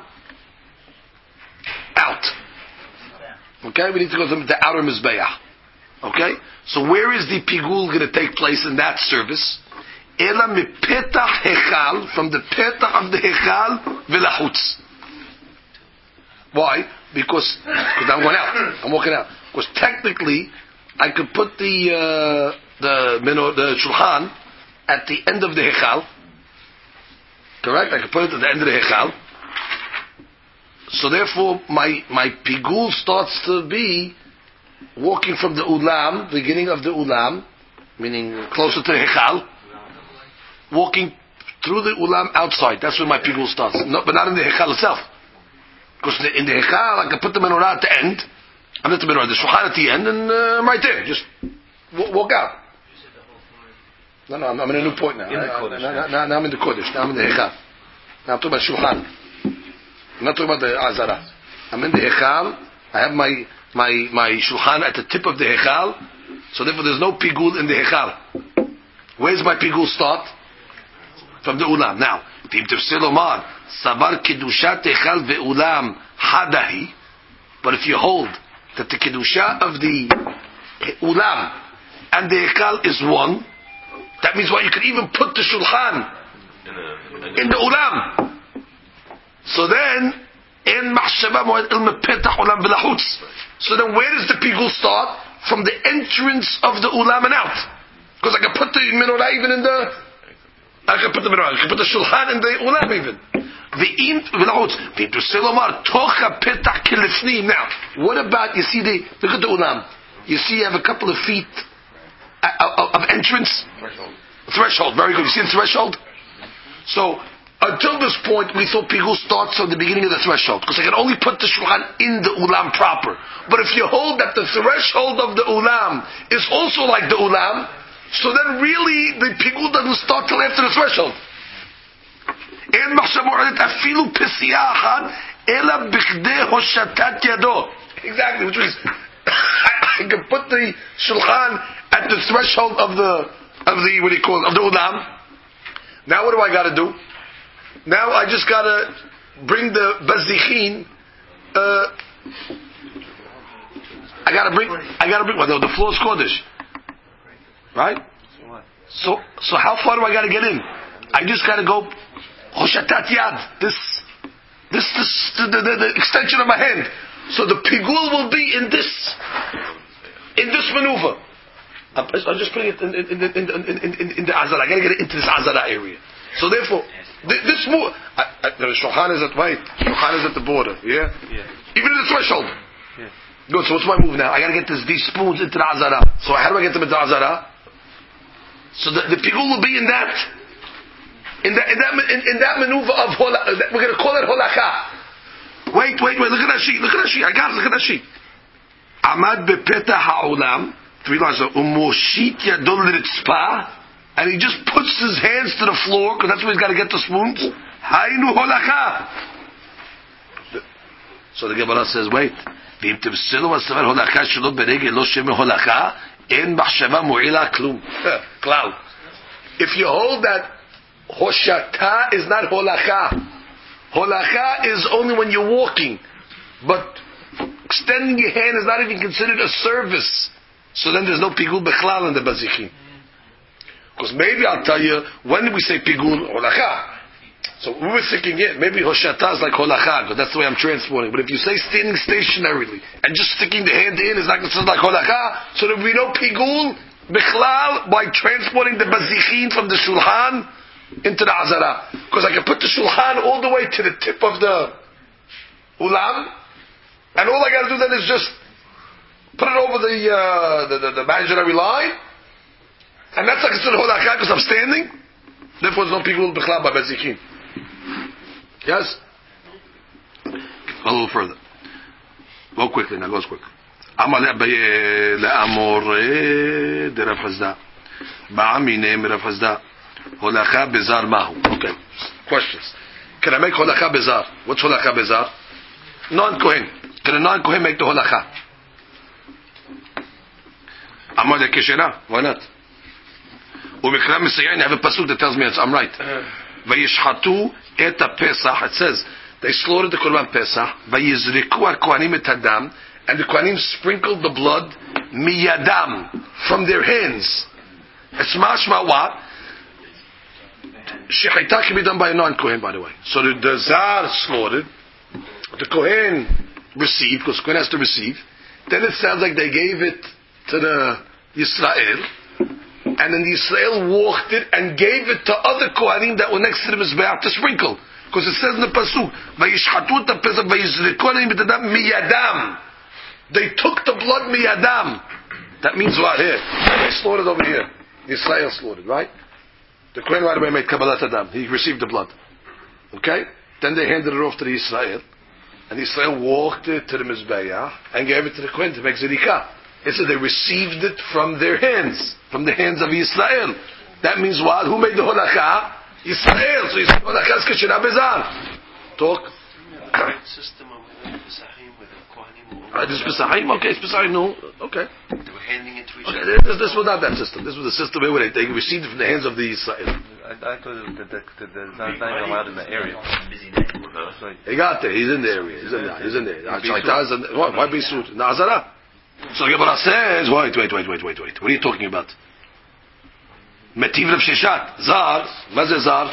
out. Okay, we need to go to the outer mizbeach. Okay, so where is the pigul going to take place in that service? Ela mipetach hechal, from the petach of the hechal velachutz. Why? Because I'm going out. I'm walking out. Because technically, I could put the shulchan at the end of the hechal. Correct? I could put it at the end of the hechal. So therefore, my pigul starts to be walking from the ulam, beginning of the ulam, meaning closer to the hechal, walking through the ulam outside. That's where my pigul starts. No, but not in the hechal itself. Because in the hechal, I can put the menorah at the end. I'm not the menorah, the shulchan at the end, and I'm right there. Just walk out. No, I'm in a new point now. Now I'm in the Kodesh. Now I'm in the hechal. Now I'm talking about shulchan. I'm not talking about the azara. I'm in the hechal. I have my shulchan at the tip of the hechal. So therefore there's no pigul in the hechal. Where's my pigul start? From the ulam. Now, V'im tefsir lomar, savar kedushat hechal ve'ulam hadahi. But if you hold that the kedusha of the ulam and the hechal is one, that means what? You could even put the shulchan in the ulam. So then, in mahshaba moed il mepetach ulam v'lachutz. So then, where does the pigul start? From the entrance of the ulam and out. Because I can put the menorah even in the. I can put the menorah. I can put the shulchan in the ulam even. V'im v'lachutz. V'im tuselomar tocha petach kilifnim. Now, what about? You see look at the ulam. You see, you have a couple of feet of entrance. Threshold. Very good. You see the threshold. So. Until this point, we thought pigul starts from the beginning of the threshold, because I can only put the shulchan in the ulam proper. But if you hold that the threshold of the ulam is also like the ulam, so then really the pigul doesn't start till after the threshold. Exactly, which means I can put the shulchan at the threshold of the what do you call it, of the ulam. Now what do I got to do? Now I just gotta bring the bazichin. I gotta bring the floor is kodesh, right? So how far do I gotta get in? I just gotta go hoshatat yad. The extension of my hand. So the pigul will be in this maneuver. I'm just putting it in the azara. I gotta get it into this azara area. So therefore, this move, the shulchan is at right. Shulchan is at the border. Yeah. Even in the threshold. Yeah. Good. So what's my move now? I got to get these spoons into the azara. So how do I get them into the azara? So the pigul will be in that maneuver of we're going to call it holacha. Wait. Look at that sheet. I got it. Look at that sheet. Amad bepetah ha'olam. 3 lines. Umoshit yadol l'ritzpah. And he just puts his hands to the floor, because that's where he's got to get the spoons. Hainu holacha. So the Gemara says, wait. If you hold that hoshata is not holacha. Holacha is only when you're walking. But extending your hand is not even considered a service. So then there's no pigul bechlal in the bazichin. Because maybe I'll tell you, when did we say pigul holacha? So we were thinking, maybe hoshata is like holacha, because that's the way I'm transporting. But if you say standing stationarily and just sticking the hand in is not considered like holacha, so there will be no pigul bichlal by transporting the bazichin from the shulchan into the azara. Because I can put the shulchan all the way to the tip of the ulam, and all I got to do then is just put it over the imaginary line. And that's like considered holacha because I'm standing. Therefore, there's no pigul b'chlal by bezichin. Yes. A little further. Go quickly. Now goes quick. Amar le'amor de Rav Hazda. Ba'amine Rav Hazda. Holacha bezar mahu. Okay. Questions. Can I make holacha bezar? What's holacha bezar? Non-kohen. Can a non-kohen make the holacha? Amar le'keshena. Why not? Umikra Misayin, I have a pasuk that tells me I'm right. Vayishchatu et Pesach. It says they slaughtered the korban Pesach. Vayizriku haKohanim et hadam, and the Kohanim sprinkled the blood miyadam from their hands. It's mashma what? Shechita can be done by a non-Kohen, by the way. So the Zar slaughtered, the Kohen received, because Kohen has to receive. Then it sounds like they gave it to the Yisrael. And then the Yisrael walked it and gave it to other Kohanim that were next to the Mizbeach to sprinkle. Because it says in the pasuk, "Vayishchatu et pesach vayizriku aleihem et hadam miyadam." They took the blood miyadam. That means what here? They slaughtered over here. Israel slaughtered, right? The Kohen right away made kabbalat adam. He received the blood. Okay? Then they handed it off to the Israel. And Israel walked it to the Mizbeah and gave it to the Kohen to make zerikah. It said they received it from their hands. From the hands of Israel. That means what? Who made the holakha? Israel. So Israel holakha is kashira bezar. Talk. System of Pesachim with the Kohanim. This is Pesachim? Okay, it's Pesachim. No. Okay. They were handing it to each Okay, other. this was not that system. This was the system where they received it from the hands of the Israel. I thought that it's not even allowed in the area. He got there. He's in the area. He's in there. Why be sued? Nazara. So the Gemara says, wait. What are you talking about? Metiv Rav Sheshat. Zar. What is Zar?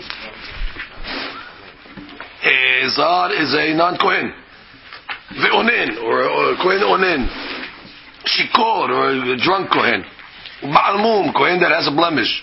Zar is a non-Kohen. Ve'onen, or Kohen onen. Shikor, or a drunk Kohen. Ba'al mum, Kohen that has a blemish.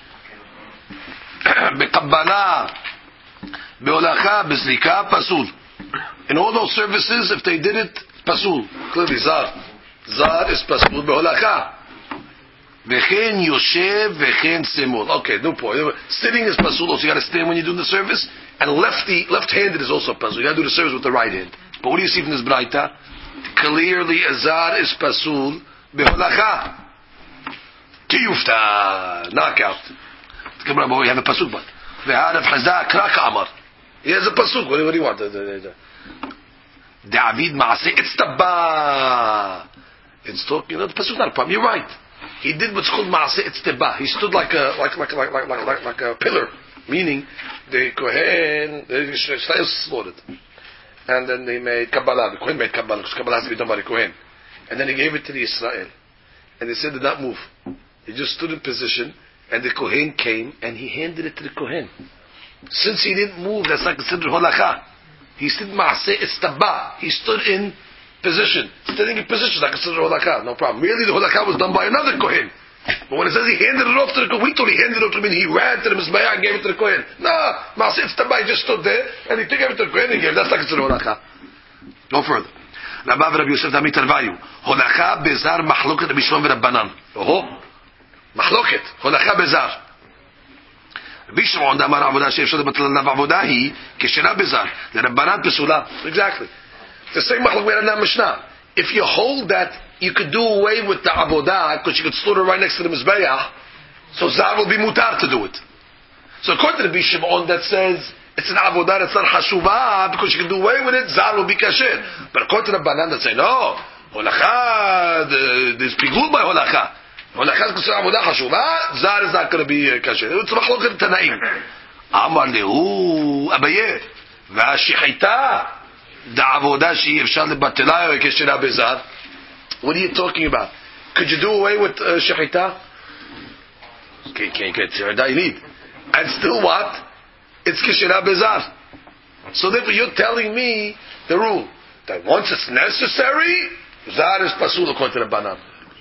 Be'kabbala, be'olacha, be'zrika, pasul. In all those services, if they did it, pasul. Clearly, Zar. Zar is pasul be'olacha. Vechen yoshev, vechen semol. Okay, no point. Sitting is pasul, also you gotta stand when you do the service. And left-handed is also pasul. You gotta do the service with the right hand. But what do you see from this braita? Clearly, Azar is pasul beholacha. Kiyufta, knockout. Come on, we have a pasuk, but ve'arav hazak kraka amar. He has a pasuk. What do you want? David maaseh itztaba. It's talking. The pasuk not a problem. You're right. He did what's called maaseh itztaba. He stood like a pillar, meaning the Kohen, the Israel slaughtered. And then they made Kabbalah. The Kohen made Kabbalah, because Kabbalah has to be done by the Kohen. And then he gave it to the Israel. And the Israel did not move. He just stood in position, and the Kohen came, and he handed it to the Kohen. Since he didn't move, that's not considered holakha. He stood ma'aseh istaba. He stood in position. Standing in position is not considered holakha. No problem. Merely the holakha was done by another Kohen. But when it says he handed it off to the Kohen, we thought he handed it off to him, he ran to the Mizbeah and gave it to the Kohen. No, Ma'aseh Tztabah, he just stood there, and he gave it to the Kohen and gave it. That's not considered holakha. No further. Rabbi Yosef Dami Tarvayu. Holakha bezar mahloket Rabbi Shimon v'Rabbanan. Oh, mahloket. Holakha bezar. Rabbi Shimon damar avodah she'efshar lebatel alav avodah hi keshera bezar. L'Rabbanan pesula. Exactly. The same mahlok we had in that Mishnah. If you hold that you could do away with the avodah because you could slaughter right next to the mizbeah, so zar will be mutar to do it. So according to the Bishimon that says it's an avodah that's not hashuvah because you can do away with it, zar will be kasher. But according to the Banan that say no, holakha, there's pigul by holakha. Holakha is considered avodah hashuvah, zar is not going to be kasher. It's machlok tanaim. Amar lehu Abaye v'ashihita. What are you talking about? Could you do away with shechita? Okay, can't get tzirada you need. And still what? It's kishira bezar. So therefore you're telling me the rule that once it's necessary, zar is pasul according to the Banan.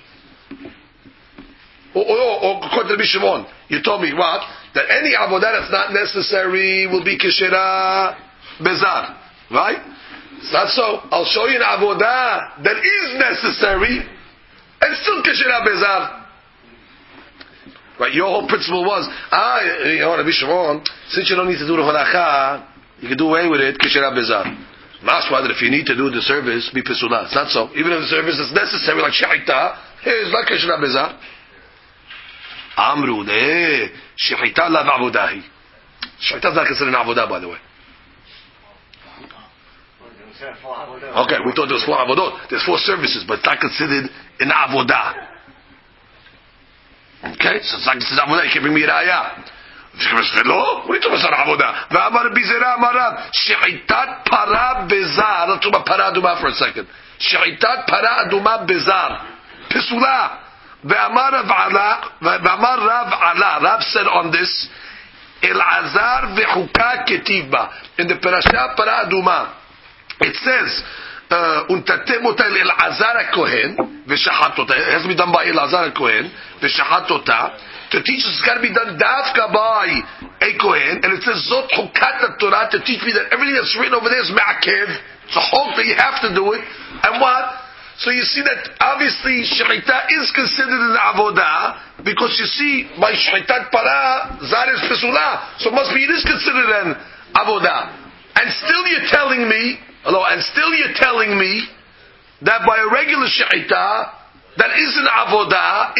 Or according to the Bishimon. You told me what? That any avodah that's not necessary will be kishira bezar. Right? It's not so. I'll show you an avodah that is necessary and still kishira bezar. Right? Your whole principle was, Rabbi Shimon, since you don't need to do the holakha, you can do away with it, kishira bezar. Mashma that if you need to do the service, be pesula. It's not so. Even if the service is necessary, like shechita, it's not kishira bezar. Amru de shechita la avodahi. Shechita is not considered an avodah, by the way. Okay, we thought there was 4 avodot. There's 4 services, but it's not considered an avodah. Okay, so it's not considered avodah. You can bring me a raya. What are you talking about avodah? V'amar bizera amarav she'itat para bezar. Let's talk about para aduma for a second. She'itat para aduma bezar. Pisula. V'amar Rav Ala. Rav said on this, Elazar v'chuka ketivba. In the parasha para aduma. It says, untatem ota Elazar HaKohen, v'shahat ota. It has to be done by Elazar HaKohen, v'shahat ota. To teach us, it's got to be done dafka by a Kohen, and it says Zot Chukat Torah to teach me that everything that's written over there is ma'akev. It's a whole that you have to do it. And what? So you see that obviously shechita is considered an avodah because you see by shechitat para zar is pesula, so it must be it is considered an avodah. And still you're telling me, that by a regular shechita that is an avodah,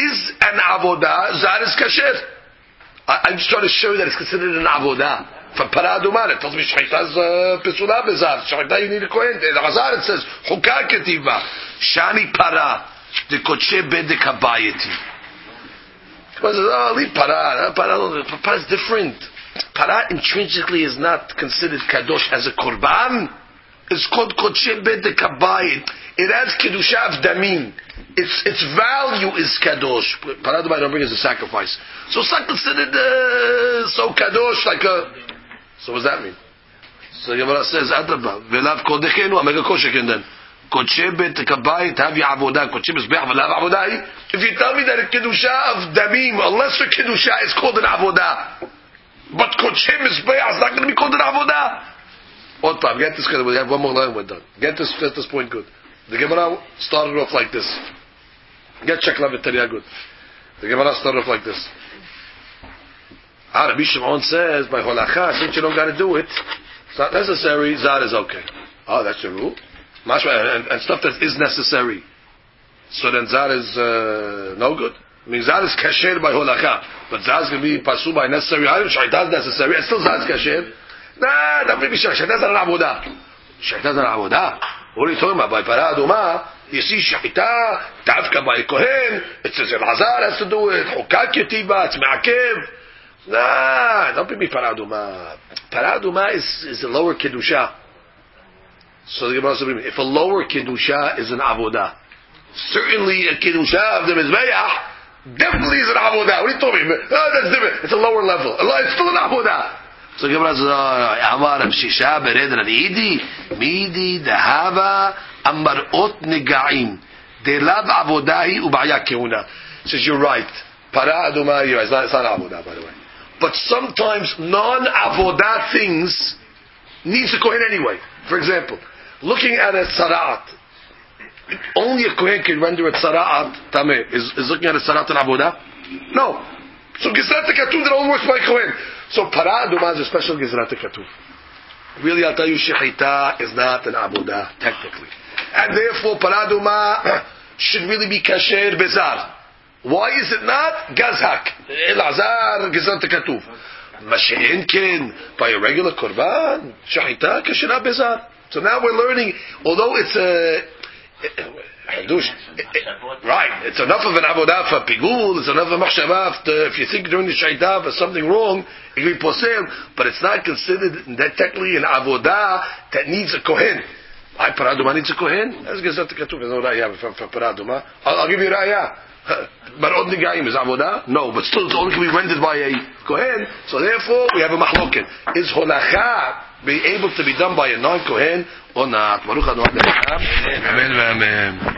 zar is kasher. I'm just trying to show you that it's considered an avodah. For para adumah, it tells me shechita is pesula bezar. Shechita you need a kohen. In Azar it says chukah ketiva shani para the kodshe bedek habayiti. Leave para. Para is different. Para intrinsically is not considered kadosh as a korban. It's called kodshe bedek habayit. It adds kedusha of damim. Its value is kadosh. Para adumah I don't bring as a sacrifice. So it's not considered so kadosh like a. So what does that mean? So Gemara says, Adrabah, v'lav kodechenu, amega koshekin then. Kodshe bet kabayit, havi avodah, kodshe mizbeach, v'lav avodah. If you tell me that a kedusha of damim, a lesser kedusha is called an avodah, but kodshe mizbeach is not going to be called an avodah. One time, get this, we have one more line, we're done. Get this point good. The Gemara started off like this. Get Shekla v'Tariyah good. The Gemara started off like this. Rabbi Shimon says by holacha, since you don't got to do it, it's not necessary. Zar is okay. Oh, that's the rule. And stuff that is necessary. So then zar is no good. I mean, zar is kasher by holacha, but zar is going to be pasul by necessary items. Shaita is necessary, and still zar is kasher. Nah, don't be sure. Shaita is not an avodah. Shaita is not an avodah. What are you talking about? By para adumah, you see shaita davka by kohen. It says Elazar has to do it. Chukak ketiva, it's ma'akev. Nah, don't be para adumah. Para adumah is a lower kedusha. So the Gemara says, if a lower kedusha is an avodah, certainly a kedusha of the mizbeach definitely is an avodah. What are you talking about? Oh, that's different. It's a lower level. It's still an avodah. So the Gemara says, Amar Shisha bered Ravidi midi dehava amarot negaim delav avodahi ubaya keuna. Says you're right. Para adumah, you're right. It's not avodah, by the way. But sometimes non-avodah things needs a kohen anyway. For example, looking at a tzara'at, only a kohen can render a tzara'at tameh. Is looking at a tzara'at an avodah? No. So Gizrat HaKatuv that only works by kohen. So para adumah is a special Gizrat HaKatuv. Really, I'll tell you, shechita is not an avodah technically, and therefore para adumah should really be kasher bezar. Why is it not? Gazhak. Elazar, Gizrat HaKatuv. Mashein ken, by a regular korban, shahita, kashira bezar. So now we're learning, although it's right, it's enough of an avodah for pigul, it's enough of a machshavah, if you think during the shahita for something wrong, it can be posel, but it's not considered that technically an avodah that needs a kohen. Para adumah needs a kohen? That's Gizrat HaKatuv. There's no raya for para adumah. I'll give you a raya. But on the gaim is avodah? No, but still it only can be rendered by a kohen. So therefore we have a mahloket. Is holacha be able to be done by a non-kohen or not? Baruch Adonai. Amen. Amen.